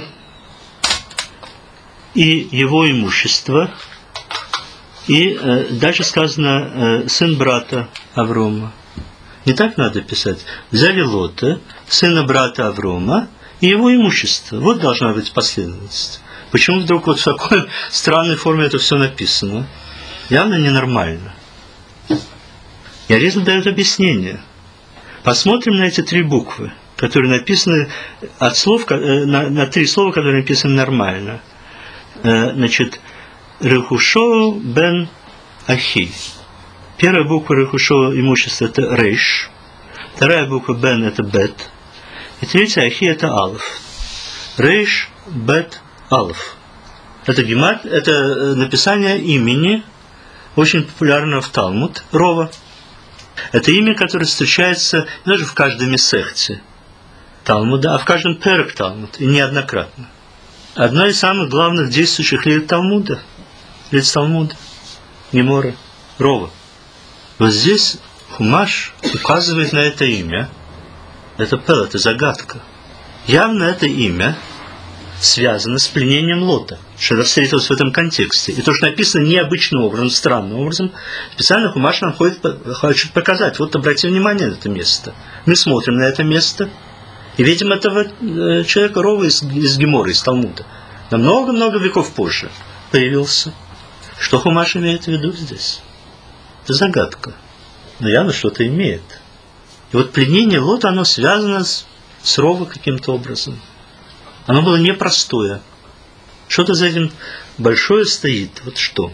и его имущество, и э, дальше сказано э, сын брата Аврома. Не так надо писать. Взяли Лота, сына брата Аврома, и его имущество. Вот должна быть последовательность. Почему вдруг вот в такой странной форме это все написано? Явно ненормально. И Аризл дает объяснение. Посмотрим на эти три буквы, которые написаны от слов, на, на три слова, которые написаны нормально. Значит, Рехушо бен Ахи. Первая буква Рехушо имущества это Рейш. Вторая буква Бен это Бет. И третья Ахи это Алеф. Рейш, Бет, Алеф. Это гемат, это написание имени, очень популярного в Талмуд, Рова. Это имя, которое встречается даже в каждой месехте Талмуда, а в каждом перек Талмуд, и неоднократно. Одно из самых главных действующих лиц Талмуда, лиц Талмуда, Гемора, Рова. Вот здесь Хумаш указывает на это имя. Это пел, это загадка. Явно это имя связано с пленением Лота, что встретилось в этом контексте. И то, что написано необычным образом, странным образом, специально Хумаш нам ходит, хочет показать. Вот обратите внимание на это место. Мы смотрим на это место и видим этого человека Рова из, из Гемора, из Талмуда. Намного-много веков позже появился. Что Хумаш имеет в виду здесь? Это загадка. Но явно что-то имеет. И вот пленение Лота, оно связано с, с Рова каким-то образом. Оно было непростое. Что-то за этим большое стоит. Вот что.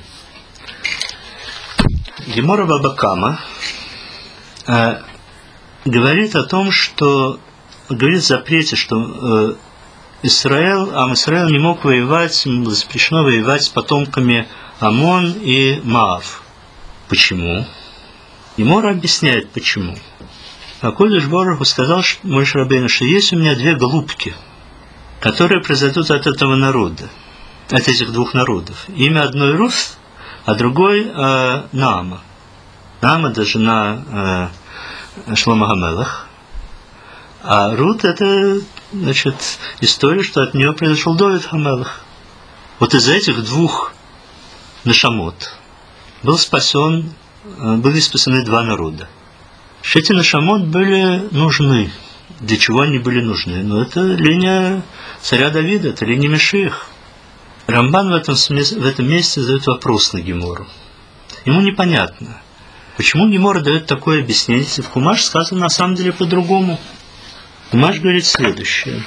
Гемора Баба Кама э, говорит о том, что говорит в запрете, что э, Исраэл, Ам Исраэл не мог воевать, ему было запрещено воевать с потомками Амон и Маав. Почему? Гемора объясняет, почему. Акодыш Бороху сказал Моше Рабейну, что есть у меня две голубки, которые произойдут от этого народа, от этих двух народов. Имя одной Рус, а другой э, Наама. Наама – это жена э, Шломо ха-Мелех. А Рут – это, значит, история, что от нее произошел Довид ха-Мелех. Вот из этих двух нешамот был спасен, э, были спасены два народа. Эти нешамот были нужны. Для чего они были нужны? Ну, это линия царя Давида, это линия Мешиах. Рамбан в этом, в этом месте задает вопрос на Гемору. Ему непонятно, почему Гемора дает такое объяснение, если в Хумаш сказано на самом деле по-другому. Хумаш говорит следующее.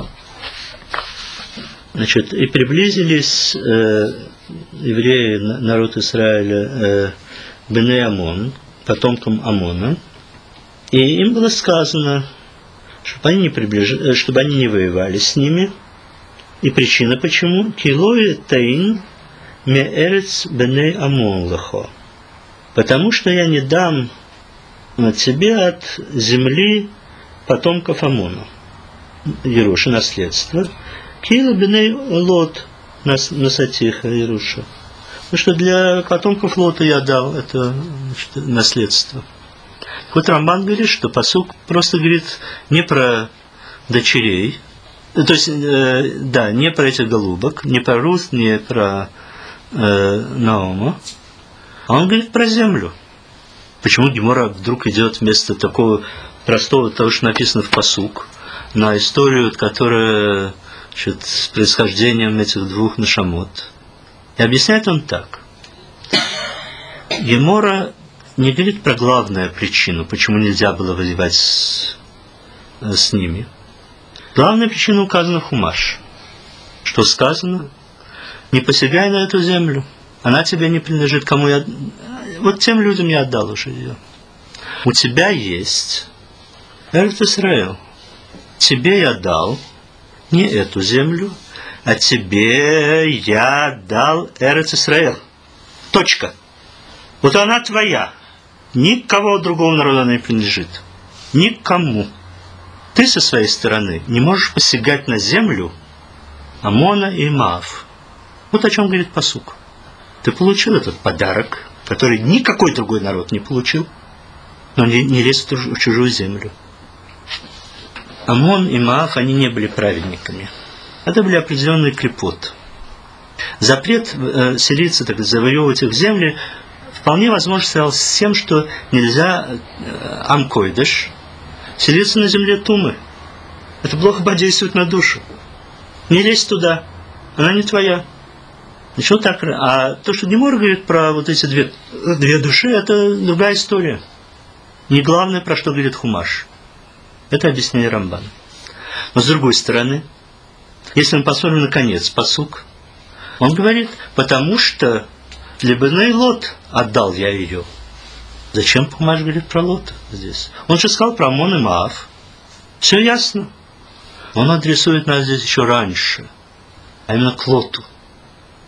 Значит, и приблизились э, евреи, народ Израиля, э, Беней Амон, потомкам Амона, и им было сказано, чтобы они не, приближ... чтобы они не воевали с ними. И причина почему? Килой таин ме эрец беней Амон лахо. Потому что я не дам тебе от земли потомков Амона. Еруша, наследство. Кила беней Лот насатиха Еруша. Потому что для потомков Лота я дал это, значит, наследство. Вот Рамбан говорит, что пасук просто говорит не про дочерей, то есть, э, да, не про этих голубок, не про Рут, не про э, Наома, а он говорит про землю. Почему Гемора вдруг идет вместо такого простого, того, что написано в пасук, на историю, которая, значит, с происхождением этих двух нешамот? И объясняет он так. Гемора не говорит про главную причину, почему нельзя было воевать с, с ними. Главная причина указана в Хумаш. Что сказано? Не посягай на эту землю. Она тебе не принадлежит. Кому я... Вот тем людям я отдал уже ее. У тебя есть Эрец Исраэл. Тебе я дал не эту землю, а тебе я дал Эрец Исраэл. Точка. Вот она твоя. Никого другого народа не принадлежит. Никому. Ты со своей стороны не можешь посягать на землю Амона и Маав. Вот о чем говорит пасук. Ты получил этот подарок, который никакой другой народ не получил, но не, не лезь в чужую землю. Амон и Маав, они не были праведниками. Это были определенные клепот. Запрет э, селиться, так завоевывать их земли, вполне возможно связан с тем, что нельзя э, амкойдыш, селиться на земле Тумы. Это плохо подействует на душу. Не лезь туда, она не твоя. Ничего так. А то, что Гемора говорит про вот эти две, две души, это другая история. Не главное, про что говорит Хумаш. Это объяснение Рамбана. Но с другой стороны, если мы посмотрим на конец пасук, он говорит, потому что для Беней Лот отдал я ее. Зачем Хумаш говорит про Лота здесь? Он же сказал про Амон и Маав. Все ясно. Он адресует нас здесь еще раньше, а именно к Лоту.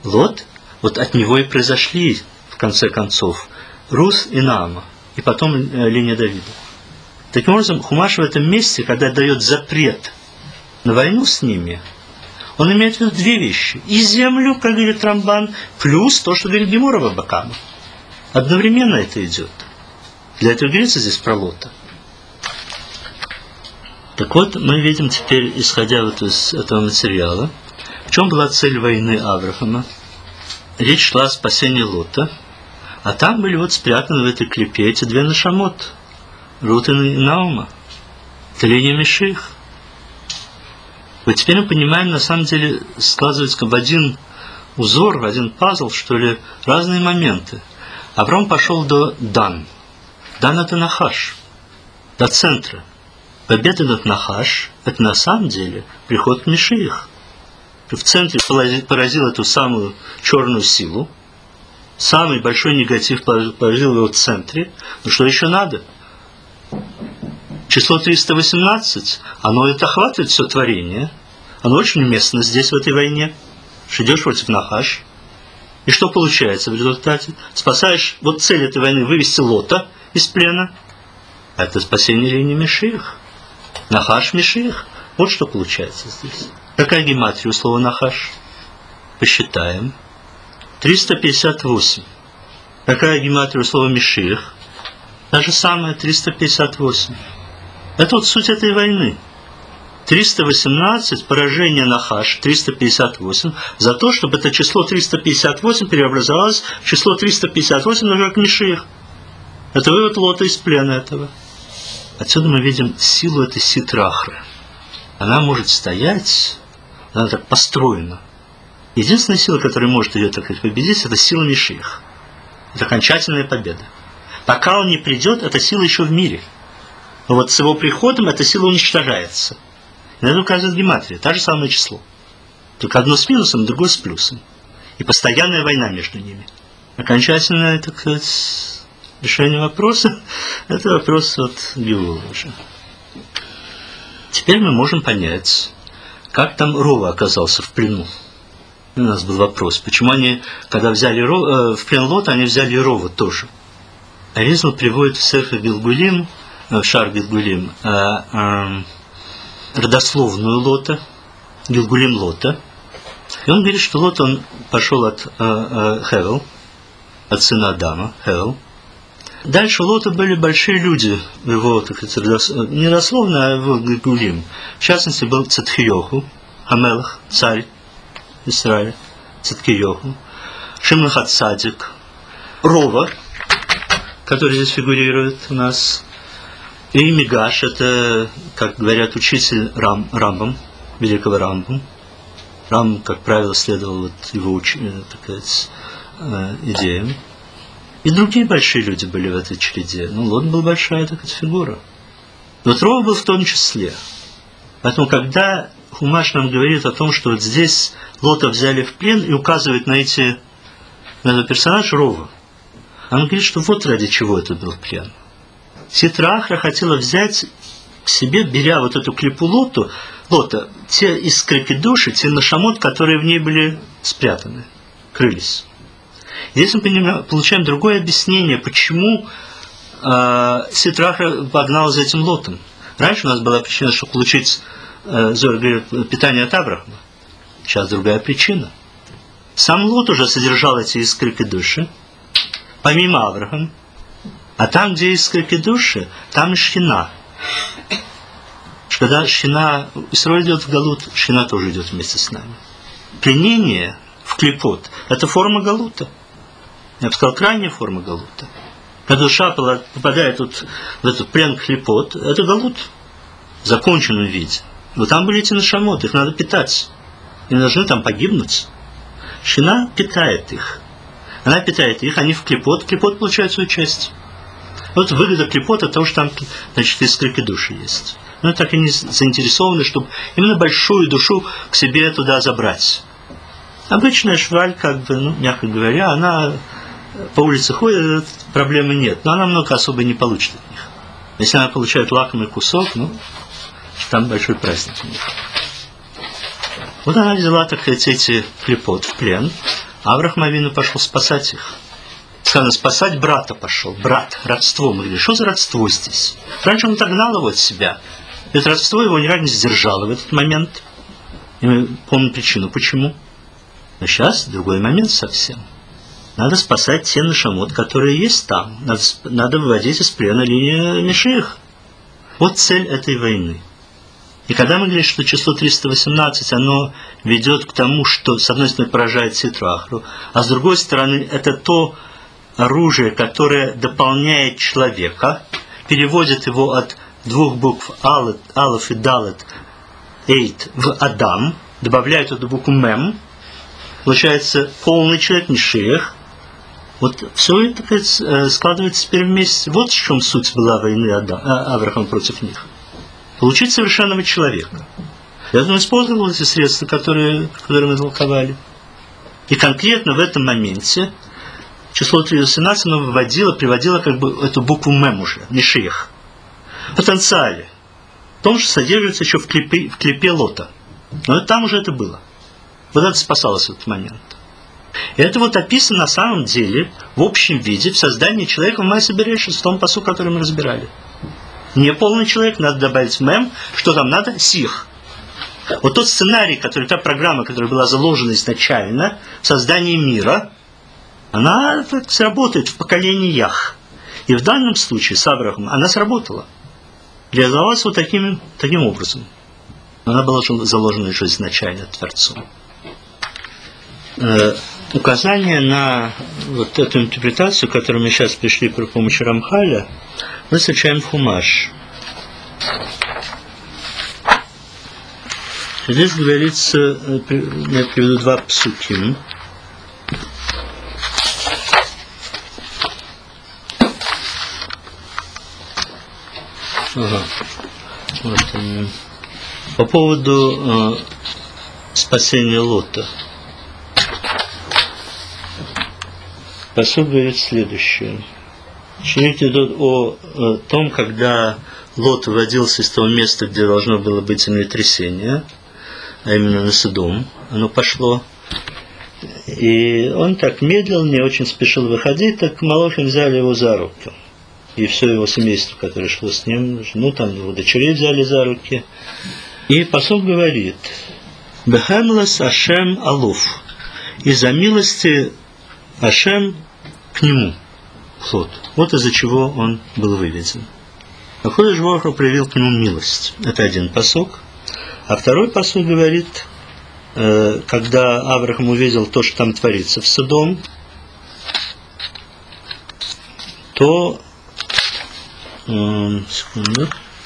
Лот, вот от него и произошли, в конце концов, Рус и Наама, и потом линия Давида. Таким образом, Хумаш в этом месте, когда дает запрет на войну с ними, он имеет в виду две вещи. И землю, как говорит Рамбан, плюс то, что говорит Гемора баба Камма. Одновременно это идет. Для этого говорится здесь про Лота. Так вот, мы видим теперь, исходя вот из этого материала, в чем была цель войны Авраама. Речь шла о спасении Лота, а там были вот спрятаны в этой клепе эти две нашамот, Рут и Наума, это линия Миших. Вот теперь мы понимаем, на самом деле, складывается в один узор, в один пазл, что ли, разные моменты. Авраам пошел до Дан. Дан – это Нахаш, до центра. Победа над Нахаш – это на самом деле приход к Мишиих. В центре поразил эту самую черную силу, самый большой негатив поразил его в центре. Ну что еще надо? Число триста восемнадцать, оно это охватывает все творение. Оно очень уместно здесь, в этой войне. Что идешь против Нахаш. И что получается в результате? Спасаешь, вот цель этой войны – вывести Лота из плена. Это спасение линии Мишиих. Нахаш Мишиих. Вот что получается здесь. Какая гематрия у слова Нахаш? Посчитаем. триста пятьдесят восемь. Какая гематрия у слова Мишиих? Та же самая, триста пятьдесят восемь. Это вот суть этой войны. триста восемнадцать, поражение Нахаш, триста пятьдесят восемь, за то, чтобы это число триста пятьдесят восемь преобразовалось в число триста пятьдесят восемь, даже как Мишиих. Это вывод Лота из плена этого. Отсюда мы видим силу этой ситрахры. Она может стоять, она так построена. Единственная сила, которая может ее так сказать, победить, это сила Мишиих. Это окончательная победа. Пока он не придет, эта сила еще в мире. Но вот с его приходом эта сила уничтожается. И на это указывает гематрия, та же самое число. Только одно с минусом, другое с плюсом. И постоянная война между ними. Окончательное, так сказать, решение вопроса, это вопрос от Геула уже. Теперь мы можем понять, как там Рова оказался в плену. У нас был вопрос, почему они, когда взяли Рова, э, в плен Лота, они взяли Рова тоже. Аризма приводит в Сефер Гилгулим, в Шар Гилгулим, э, э, родословную Лота, Гилгулим Лота. И он говорит, что Лот, он пошел от э, э, Хевел, от сына Адама, Хевел. Дальше у Лота были большие люди, его, так сказать, родословно, не родословно, а его Гилгулим. В частности, был Цадхиоху, Хамелах, царь Израиля, Цадхиоху, Шимлахат Цадик, Рова, который здесь фигурирует у нас, и Мигаш, это, как говорят, учитель Рам, Рамбам, великого Рамбам. Рамбам, как правило, следовал вот его уч... так сказать, идеям. И другие большие люди были в этой череде. Ну, Лот был большая такая фигура. Но Рова был в том числе. Поэтому, когда Хумаш нам говорит о том, что вот здесь Лота взяли в плен и указывает на эти, на этот персонаж Рова, он говорит, что вот ради чего это был плен. Ситрахра хотела взять к себе, беря вот эту клипу Лоту, Лота, те искры души, те нашамот, которые в ней были спрятаны, крылись. Здесь мы понимаем, получаем другое объяснение, почему э, Ситрахра погнал за этим Лотом. Раньше у нас была причина, чтобы получить э, Зор говорит, питание от Авраама. Сейчас другая причина. Сам Лот уже содержал эти искры души, помимо Авраама. А там, где искры души, там и Шхина. Когда Шхина, Исраиль идет в Галут, Шхина тоже идет вместе с нами. Пленение в клипот – это форма Галута. Я бы сказал, крайняя форма Галута. Когда душа попадает вот в этот плен клипот, это Галут в законченном виде. Но там были эти нашамот, их надо питать. Они должны там погибнуть. Шхина питает их. Она питает их, они в клипот, клипот получает свою часть. Вот выгода клипота того, что там, значит, искры души есть. Но так они заинтересованы, чтобы именно большую душу к себе туда забрать. Обычная шваль, как бы, ну, мягко говоря, она по улице ходит, проблемы нет, но она много особо не получит от них. Если она получает лакомый кусок, ну, там большой праздник у них. Вот она взяла, так сказать, эти клипот в плен, Авраам Авину пошел спасать их. Сказано, спасать брата пошел. Брат, родство. Мы говорим, что за родство здесь? Раньше он отогнал его от себя. Это родство его никак не сдержало в этот момент. И мы помним причину, почему. Но сейчас другой момент совсем. Надо спасать те нашамот, которые есть там. Надо, надо выводить из плена линию Машиаха. Вот цель этой войны. И когда мы говорим, что число триста восемнадцать, оно ведет к тому, что с одной стороны поражает Ситрахру, а с другой стороны это то оружие, которое дополняет человека, переводит его от двух букв Алеф и Далет, Эйт в Адам, добавляет эту букву Мем, получается полный человек, Машиах. Вот все это складывается теперь вместе. Вот в чем суть была войны Авраама против них. Получить совершенного человека. Я думаю, использовал эти средства, которые, которые мы толковали. И конкретно в этом моменте число триста восемнадцать оно выводило, приводило как бы эту букву Мем уже, Машиах. В потенциале. В том, что содержится еще в клипе, в клипе Лота. Но там уже это было. Вот это спасалось в этот момент. И это вот описано на самом деле в общем виде в создании человека в Маасeh Берешит, в том пасуке, который мы разбирали. Не полный человек, надо добавить Мем, что там надо? Сих. Вот тот сценарий, который, та программа, которая была заложена изначально в создании мира, она так сработает в поколениях. И в данном случае с Авраамом она сработала. Реализовалась вот таким, таким образом. Она была заложена уже изначально Творцом. Э, указание на вот эту интерпретацию, к которой мы сейчас пришли при помощи Рамхаля, мы встречаем в Хумаш. Здесь говорится, я приведу два псуки. Ага. Вот они. По поводу э, спасения Лота. Пасук говорит следующее. Речь идет о, о том, когда Лот выводился из того места, где должно было быть землетрясение, а именно на Содом, оно пошло. И он так медлил, не очень спешил выходить, так малохим взяли его за руки. И все его семейство, которое шло с ним, ну там его дочерей взяли за руки. И пасук говорит: «Бехемлес Ашем Алуф», из-за милости Ашем к нему, Лот. Вот из-за чего он был выведен. Акодыш Барух Ху проявил к нему милость. Это один пасук. А второй пасук говорит, э, когда Авраам увидел то, что там творится в Содом, то э, секунду.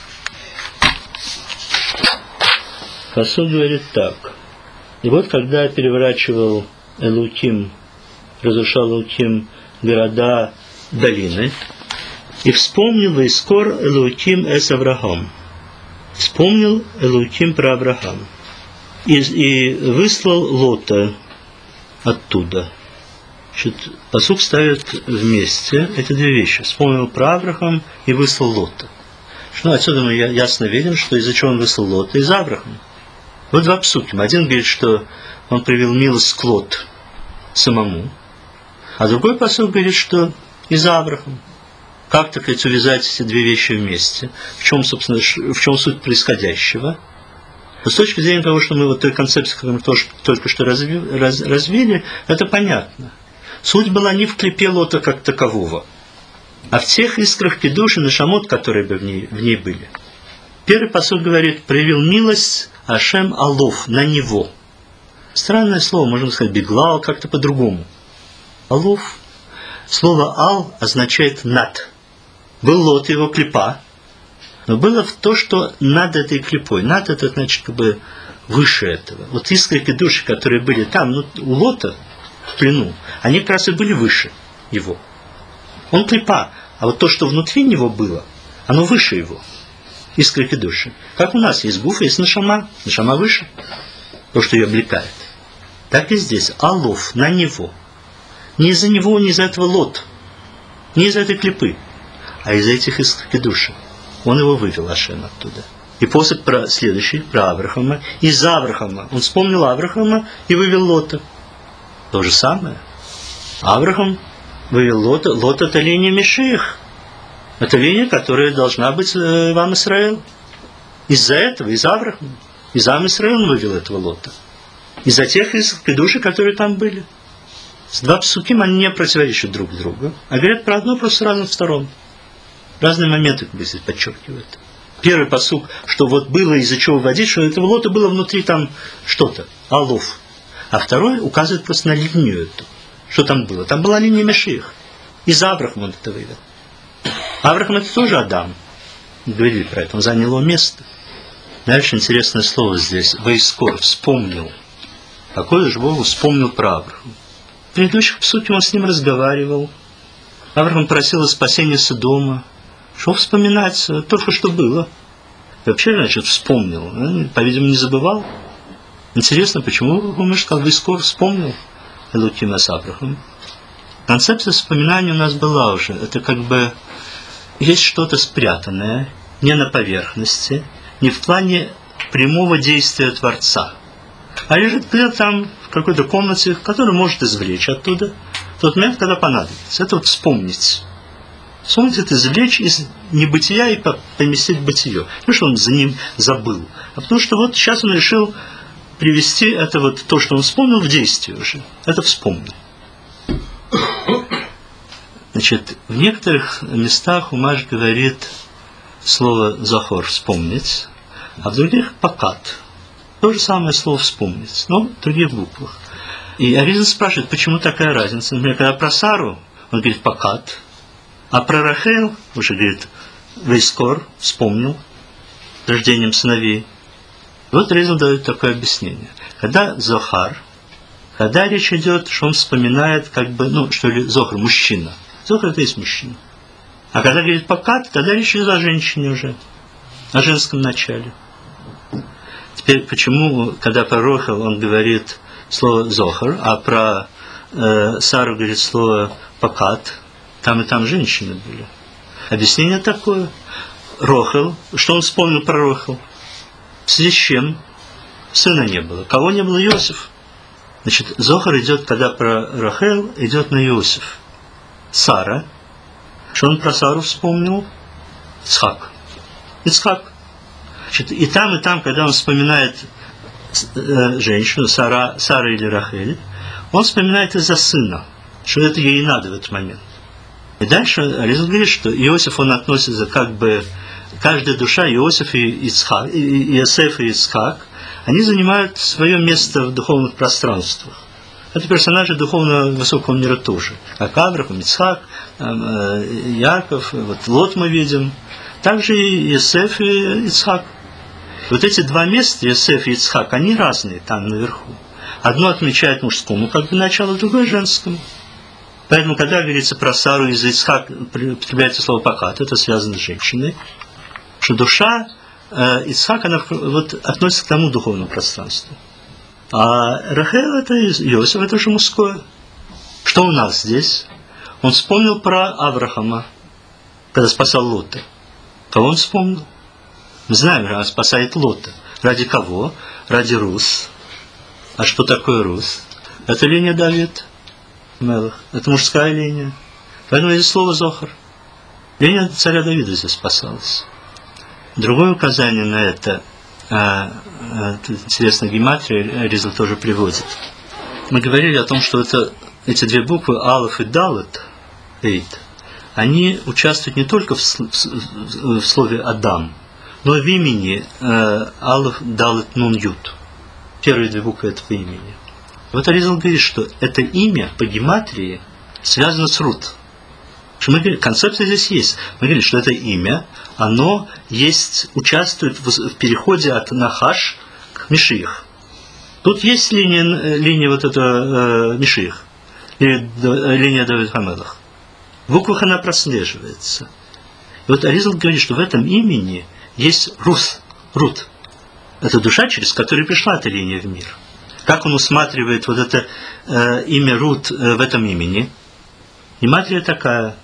Пасук говорит так. И вот когда переворачивал Элуким, разрушал Элуким города долины, и вспомнил Ваискор Элуким эс Авраам. Вспомнил Элуким про Авраам. И, и выслал Лота оттуда. Значит, пасук ставит вместе эти две вещи. Вспомнил про Авраам и выслал Лота. Ну, отсюда мы ясно видим, что из-за чего он выслал Лота? Из Авраама. Вот два псуки. Один говорит, что он проявил милость к Лоту самому. А другой пасук говорит, что из Авраама. Как, так сказать, увязать эти две вещи вместе? В чем, собственно, в чем суть происходящего? Но с точки зрения того, что мы вот той концепции, которую мы тоже, только что разви, раз, развили, это понятно. Суть была не в клипе Лота как такового, а в тех искрах кидуш и нешамот, которые бы в ней, в ней были. Первый пасук говорит: проявил милость Ашем Алов, на него. Странное слово, можно сказать, беглал как-то по-другому. Алов. Слово «ал» означает «над». Был Лот, его клипа, но было в то, что над этой клипой. Над это значит как бы выше этого. Вот искры души, которые были там, ну, у Лота в плену, они как раз и были выше его. Он клипа, а вот то, что внутри него было, оно выше его. Искры души. Как у нас есть гуф, есть нашама. Нашама выше, то, что ее облекает. Так и здесь. Алов, на него. Не из-за него, не из-за этого Лот, не из-за этой клипы, а из-за этих искр души. Он его вывел, Ашем, оттуда. И после про следующий, про Авраама, из Авраама, он вспомнил Авраама и вывел Лота. То же самое. Авраам вывел Лота. Лот – это линия Мешиах. Это линия, которая должна быть в Ам Исраэль. Из-за этого, из Авраама, из Ам Исраэль он вывел этого Лота. Из-за тех из кедуши, которые там были. С два псуким они не противоречат друг другу, а говорят про одно просто с разных сторон. Разные моменты, как бы здесь подчеркивают. Первый пасук, что вот было из-за чего водить, что этого Лота было внутри там что-то, алов. А второй указывает просто на линию эту. Что там было? Там была линия Мешиах. Из Авраама он это вывел. Авраам это тоже Адам. Говорили про это, он занял его место. Дальше интересное слово здесь. Ваискор, вспомнил. Какой же Бог вспомнил про Авраама? В предыдущих псуке он с ним разговаривал. Авраам просил о спасении Содома. Что вспоминать? Только что было. И вообще, значит, вспомнил. По-видимому, не забывал. Интересно, почему Гумер сказал, Ваискор вспомнил Элоким с Авраамом. Концепция вспоминания у нас была уже. Это как бы есть что-то спрятанное, не на поверхности, не в плане прямого действия Творца, а лежит где-то там в какой-то комнате, который может извлечь оттуда в тот момент, когда понадобится. Это вот вспомнить. Вспомнить это извлечь из небытия и поместить в бытие. Не что он за ним забыл, а потому что вот сейчас он решил привести это вот то, что он вспомнил, в действие уже. Это вспомнил. Значит, в некоторых местах Хумаш говорит слово «захор» – «вспомнить», а в других – «покат». То же самое слово «вспомнить», но в других буквах. И Аризаль спрашивает, почему такая разница. Например, когда про Сару, он говорит «покат», а про Рахел уже говорит «вейскор», «вспомнил», рождением сыновей. И вот Аризаль дает такое объяснение. Когда «зохар», когда речь идет, что он вспоминает, как бы, ну, что ли, «зохар» – мужчина. «Зохар» – это есть мужчина. А когда говорит «покат», тогда речь идет о женщине уже, о женском начале. Теперь, почему, когда про Рохел он говорит слово «зохар», а про э, Сару говорит слово «покат», там и там женщины были. Объяснение такое. Рохел, что он вспомнил про Рохел? В связи с чем? Сына не было. Кого не было? Иосиф. Значит, Зохар идет, когда про Рахел, идет на Иосиф. Сара. Что он про Сару вспомнил? Ицхак. Ицхак. Значит, и там, и там, когда он вспоминает э, женщину, Сара, Сара или Рахель, он вспоминает из-за сына, что это ей и надо в этот момент. И дальше Аризаль говорит, что Иосиф, он относится как бы, каждая душа, Иосиф и Ицхак, и Иосиф и Ицхак, они занимают свое место в духовных пространствах. Это персонажи духовного высокого мира тоже. Как Авраам, Ицхак, Яков, вот Лот мы видим. Также и Иосиф и Ицхак. Вот эти два места, Иосиф и Ицхак, они разные там наверху. Одно отмечает мужскому, как бы начало, другое женскому. Поэтому, когда говорится про Сару из Ицхак, употребляется слово «покат», это связано с женщиной, что душа э, Ицхак, она вот, относится к тому духовному пространству. А Рахел – это Иосиф, это уже мужское. Что у нас здесь? Он вспомнил про Авраама, когда спасал Лота. Кого он вспомнил? Мы знаем, что он спасает Лота. Ради кого? Ради Рус. А что такое Рус? Это линия Давид Мелах. Это мужская линия. Поэтому здесь слово «зохар». Линия царя Давида здесь спасалась. Другое указание на это, а, а, интересно, гематрия Аризаль тоже приводит. Мы говорили о том, что это, эти две буквы Алеф и Далет, Эйт, они участвуют не только в, в, в слове Адам, но и в имени э, Алеф, Далет, Нун, Ют. Первые две буквы этого имени. Вот Аризаль говорит, что это имя по гематрии связано с Рут. Что мы говорим, концепция здесь есть. Мы говорим, что это имя, оно есть, участвует в, в переходе от Нахаш к Мешиах. Тут есть линия, линия вот этого э, Мешиах, или линия Давид Хамелах. В буквах она прослеживается. И вот Аризаль говорит, что в этом имени есть Рус, Рут. Это душа, через которую пришла эта линия в мир. Как он усматривает вот это э, имя Рут э, в этом имени? Гематрия такая.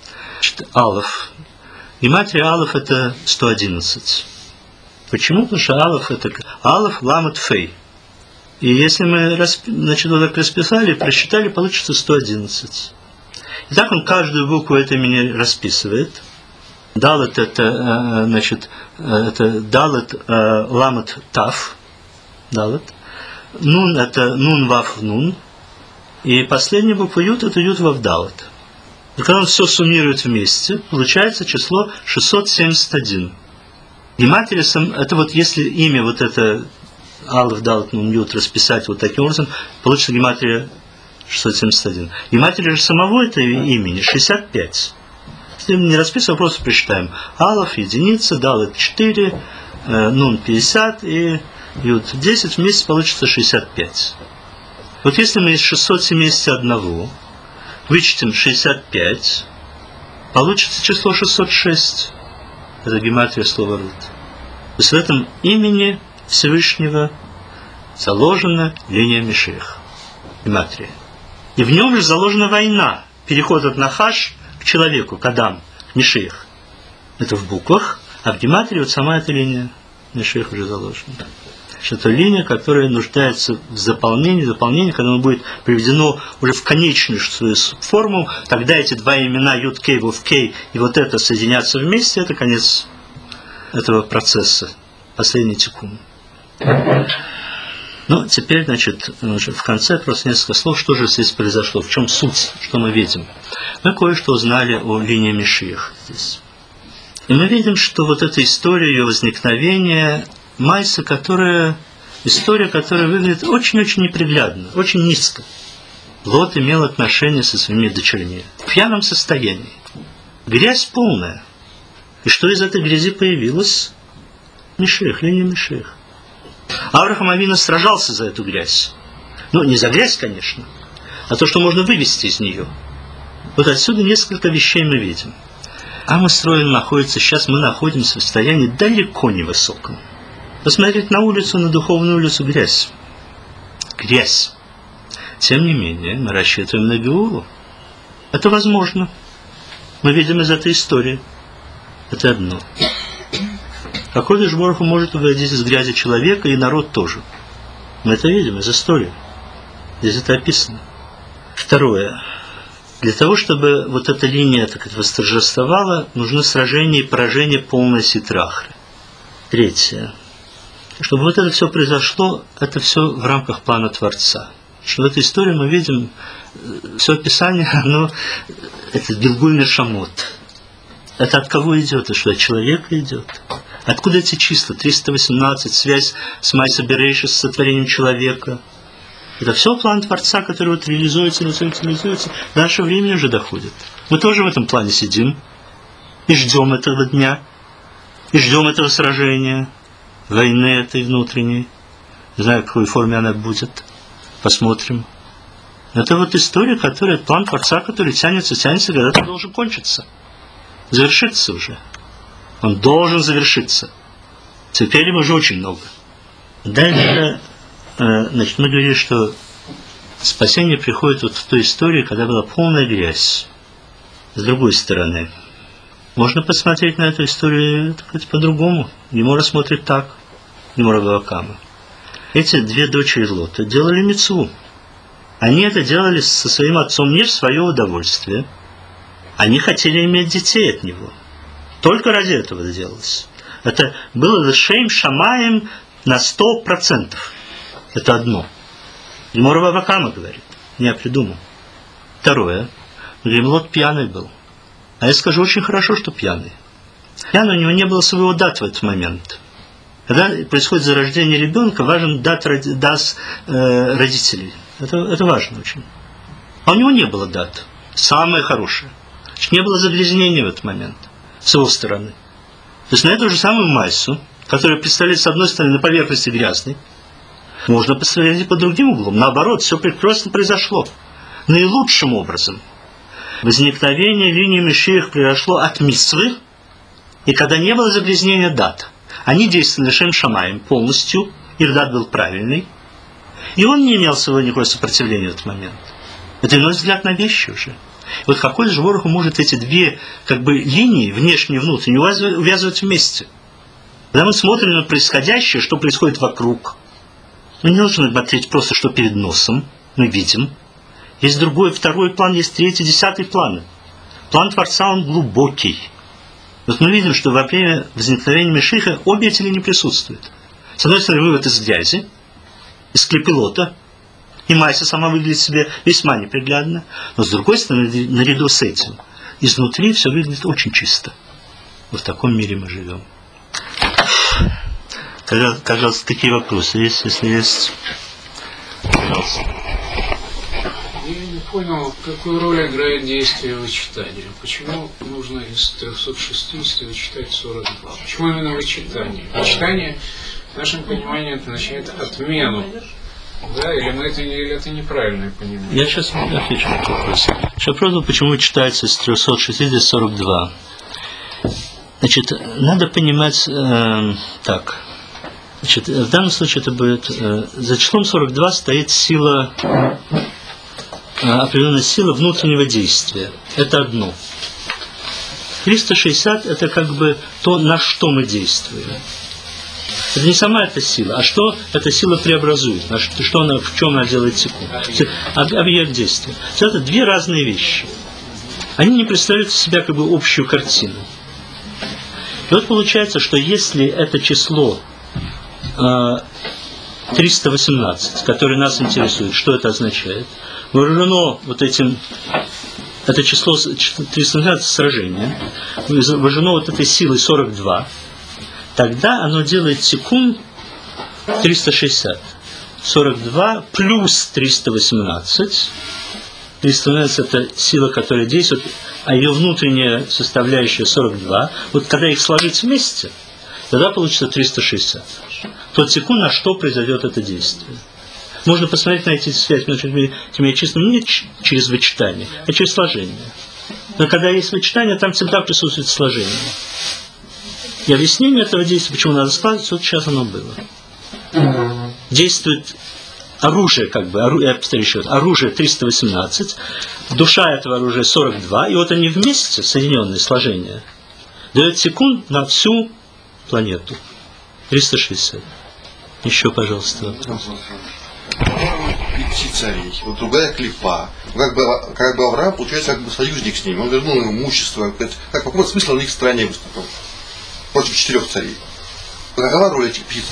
Алеф. Гематрия Алеф это сто одиннадцать. Почему? Потому что Алеф это Алеф Ламет Фей. И если мы значит, вот так расписали, просчитали, получится сто одиннадцать. Итак, он каждую букву этого имени расписывает. Далет это, значит, это далет, ламет, тав. Далет. Нун это нун, вав, нун. И последняя буква ют это ют, вав, далет. И когда он все суммирует вместе, получается число шестьсот семьдесят один. Гематрия, это вот если имя вот это алеф, далет, нун, ют расписать вот таким образом, получится гематрия шестьсот семьдесят один. Гематрия же самого этого имени шестьдесят пять. Если мы не расписываем, просто прочитаем. Алеф единица, далет четыре, нун пятьдесят и ют десять, вместе получится шестьдесят пять. Вот если мы из шестисот семидесяти одного вычтем шестьдесят пять, получится число шестьсот шесть. Это гематрия слова рут. То есть в этом имени Всевышнего заложена линия Машиах. Гематрия. И в нем же заложена война. Переход от Нахаш к человеку, к Адаму, к Машиах. Это в буквах, а в гематрии вот сама эта линия Машиах уже заложена. Это линия, которая нуждается в заполнении, заполнении, когда оно будет приведено уже в конечную свою форму, тогда эти два имена Юд Кей, Вов Кей и вот это соединятся вместе, это конец этого процесса, последний тикун. Ну, теперь, значит, в конце просто несколько слов, что же здесь произошло, в чем суть, что мы видим. Мы кое-что узнали о линии Машиах здесь. И мы видим, что вот эта история ее возникновения, Майса, которая, история, которая выглядит очень-очень неприглядно, очень низко. Лот имел отношения со своими дочерьми в пьяном состоянии. Грязь полная. И что из этой грязи появилось? Машиах, линия Машиах. Авраам Авину сражался за эту грязь. Ну, не за грязь, конечно, а то, что можно вывести из нее. Вот отсюда несколько вещей мы видим. Ам Исроэль находится, сейчас мы находимся в состоянии далеко невысоком. Посмотреть на улицу, на духовную улицу, грязь. Грязь. Тем не менее, мы рассчитываем на Геулу. Это возможно. Мы видим из этой истории. Это одно. Какой же Барух может выводить из грязи человека и народ тоже. Мы это видим из истории. Здесь это описано. Второе. Для того, чтобы вот эта линия так сказать, восторжествовала, нужны сражения и поражения полной ситрахры. Третье. Чтобы вот это все произошло, это все в рамках плана Творца. Что в этой истории мы видим, все описание, оно, это Гилгуль Нешамот. Это от кого идет? Это что, от человека идет? Откуда эти числа? триста восемнадцать, связь с Майса Берейши, с сотворением человека. Это все план Творца, который вот реализуется, реализуется, реализуется. До нашего времени уже доходит. Мы тоже в этом плане сидим и ждем этого дня, и ждем этого сражения, войны этой внутренней. Не знаю, в какой форме она будет. Посмотрим. Это вот история, которая, план Творца, который тянется, тянется, когда-то должен кончиться. Завершиться уже. Он должен завершиться. Терпели мы уже очень много. Дальше, значит, мы говорили, что спасение приходит вот в той истории, когда была полная грязь. С другой стороны, можно посмотреть на эту историю так сказать, по-другому. Гемора смотрит так. Гемора Бавакама. Эти две дочери Лота делали мицву. Они это делали со своим отцом не в свое удовольствие. Они хотели иметь детей от него. Только ради этого это делалось. Это было лешем шамаем на сто процентов. Это одно. Гемора Бавакама говорит. Не я придумал. Второе. Лот пьяный был. А я скажу, очень хорошо, что пьяный. Пьяный, у него не было своего дат в этот момент. Когда происходит зарождение ребенка, важен дат, дат э, родителей. Это, это важно очень. А у него не было дат. Самое хорошее. Значит, не было загрязнения в этот момент. С его стороны. То есть на эту же самую массу, которая представляет с одной стороны на поверхности грязной, можно посмотреть и под другим углом. Наоборот, все прекрасно произошло. Наилучшим образом. Возникновение линии Машиах произошло от мисвы, и когда не было загрязнения дат. Они действовали Шем Шамаем полностью, их дат был правильный, и он не имел своего никакого сопротивления в этот момент. Это иной взгляд на вещи уже. И вот какой же Барух может эти две как бы, линии, внешние и внутренние, увязывать вместе? Когда мы смотрим на происходящее, что происходит вокруг, Мы не должны смотреть просто, что перед носом. Мы видим. Есть другой, второй план, есть третий, десятый план. План Творца, он глубокий. Вот мы видим, что во время возникновения Машиаха обе эти линии присутствуют. С одной стороны, вывод из грязи, из клепелота, и Майса сама выглядит себе весьма неприглядно, но с другой стороны, наряду с этим, изнутри все выглядит очень чисто. Вот в таком мире мы живем. Пожалуйста, такие вопросы есть, если есть. Пожалуйста. Я не понял, какую роль играет действие вычитания. Почему нужно из трёхсот шестидесяти вычитать сорок два? Почему именно вычитание? Вычитание, в нашем понимании, это означает отмену. Да, или, мы это, или это неправильное понимание? Я сейчас отвечу на этот вопрос. Вопрос, почему читается из трёхсот шестидесяти сорок два? Значит, надо понимать э, так. Значит, в данном случае это будет... Э, за числом сорок два стоит сила... определенная сила внутреннего действия. Это одно. триста шестьдесят это как бы то, на что мы действуем. Это не сама эта сила, а что эта сила преобразует, на что, что она, в чем она делает секунду. Объект действия. Это две разные вещи. Они не представляют из себя как бы общую картину. И вот получается, что если это число э, триста восемнадцать, которое нас интересует, что это означает? Вооружено вот этим, это число триста восемнадцать сражения, вооружено вот этой силой сорок два, тогда оно делает секунд триста шестьдесят. сорок два плюс триста восемнадцать. триста восемнадцать это сила, которая действует, а ее внутренняя составляющая сорок два. Вот когда их сложить вместе, тогда получится триста шестьдесят. Тот секунд, на что произойдет это действие. Можно посмотреть на эти связи между этими числами не через вычитание, а через сложение. Но когда есть вычитание, там всегда присутствует сложение. И объяснение этого действия, почему надо складывать, вот сейчас оно было. Действует оружие, как бы, оружие, я повторю еще раз, оружие триста восемнадцать, душа этого оружия сорок два, и вот они вместе, соединенные сложения, дают секунд на всю планету. триста шестьдесят. Еще, пожалуйста, вопрос. Пяти царей, вот другая клипа. Как бы, как бы Авраам, получается, как бы союзник с ним. Он вернул ему имущество. Как какого смысла на их стороне выступал? Против четырех царей. Какова роль этих пяти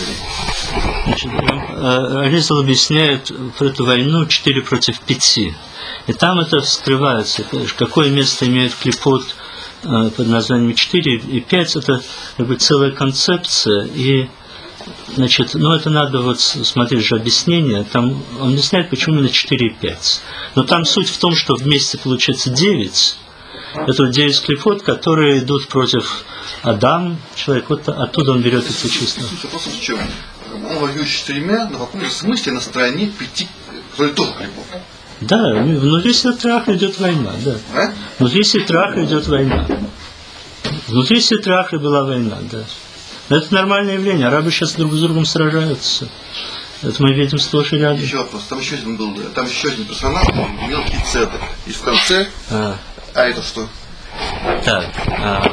царей? Аризал объясняет про эту войну четыре против пяти. И там это вскрывается. Какое место имеет клипот под названием четыре и пять. Это как бы целая концепция. И значит, ну это надо вот смотреть же объяснение. Там он объясняет, почему именно четыре и пять. Но там суть в том, что вместе получается девять. Это девять клипот, которые идут против Адам, человек. Вот оттуда он берет эти числа. Вопрос в чем? Он воюет с четырьмя, но в каком-то смысле на стороне пяти, которые тоже клипот. Да, внутри Ситраха идет война, да. А? Внутри Ситраха идет война. Внутри Ситраха была война, да. Это нормальное явление. Арабы сейчас друг с другом сражаются. Это мы видим сплошь и рядом. Еще вопрос. Там еще один был, там еще один персонаж, мелкий цедр. И в конце. А, а это что? Так. А,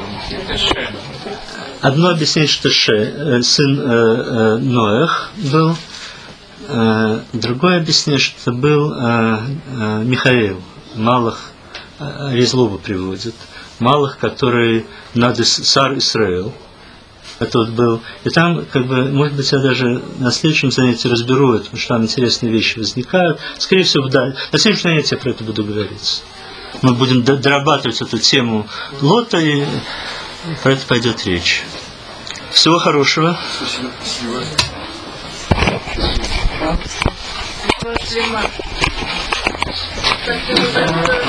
одно объясняет, что Ше, сын э, э, Ноэх был. Э, другое объясняет, что это был э, э, Михаил. Малах э, Резлова приводит. Малах, который над Сар Исраэл. Это вот был. И там, как бы, может быть, я даже на следующем занятии разберу это, потому что там интересные вещи возникают. Скорее всего, да. На следующем занятии я про это буду говорить. Мы будем дорабатывать эту тему Лота, и про это пойдет речь. Всего хорошего. Спасибо.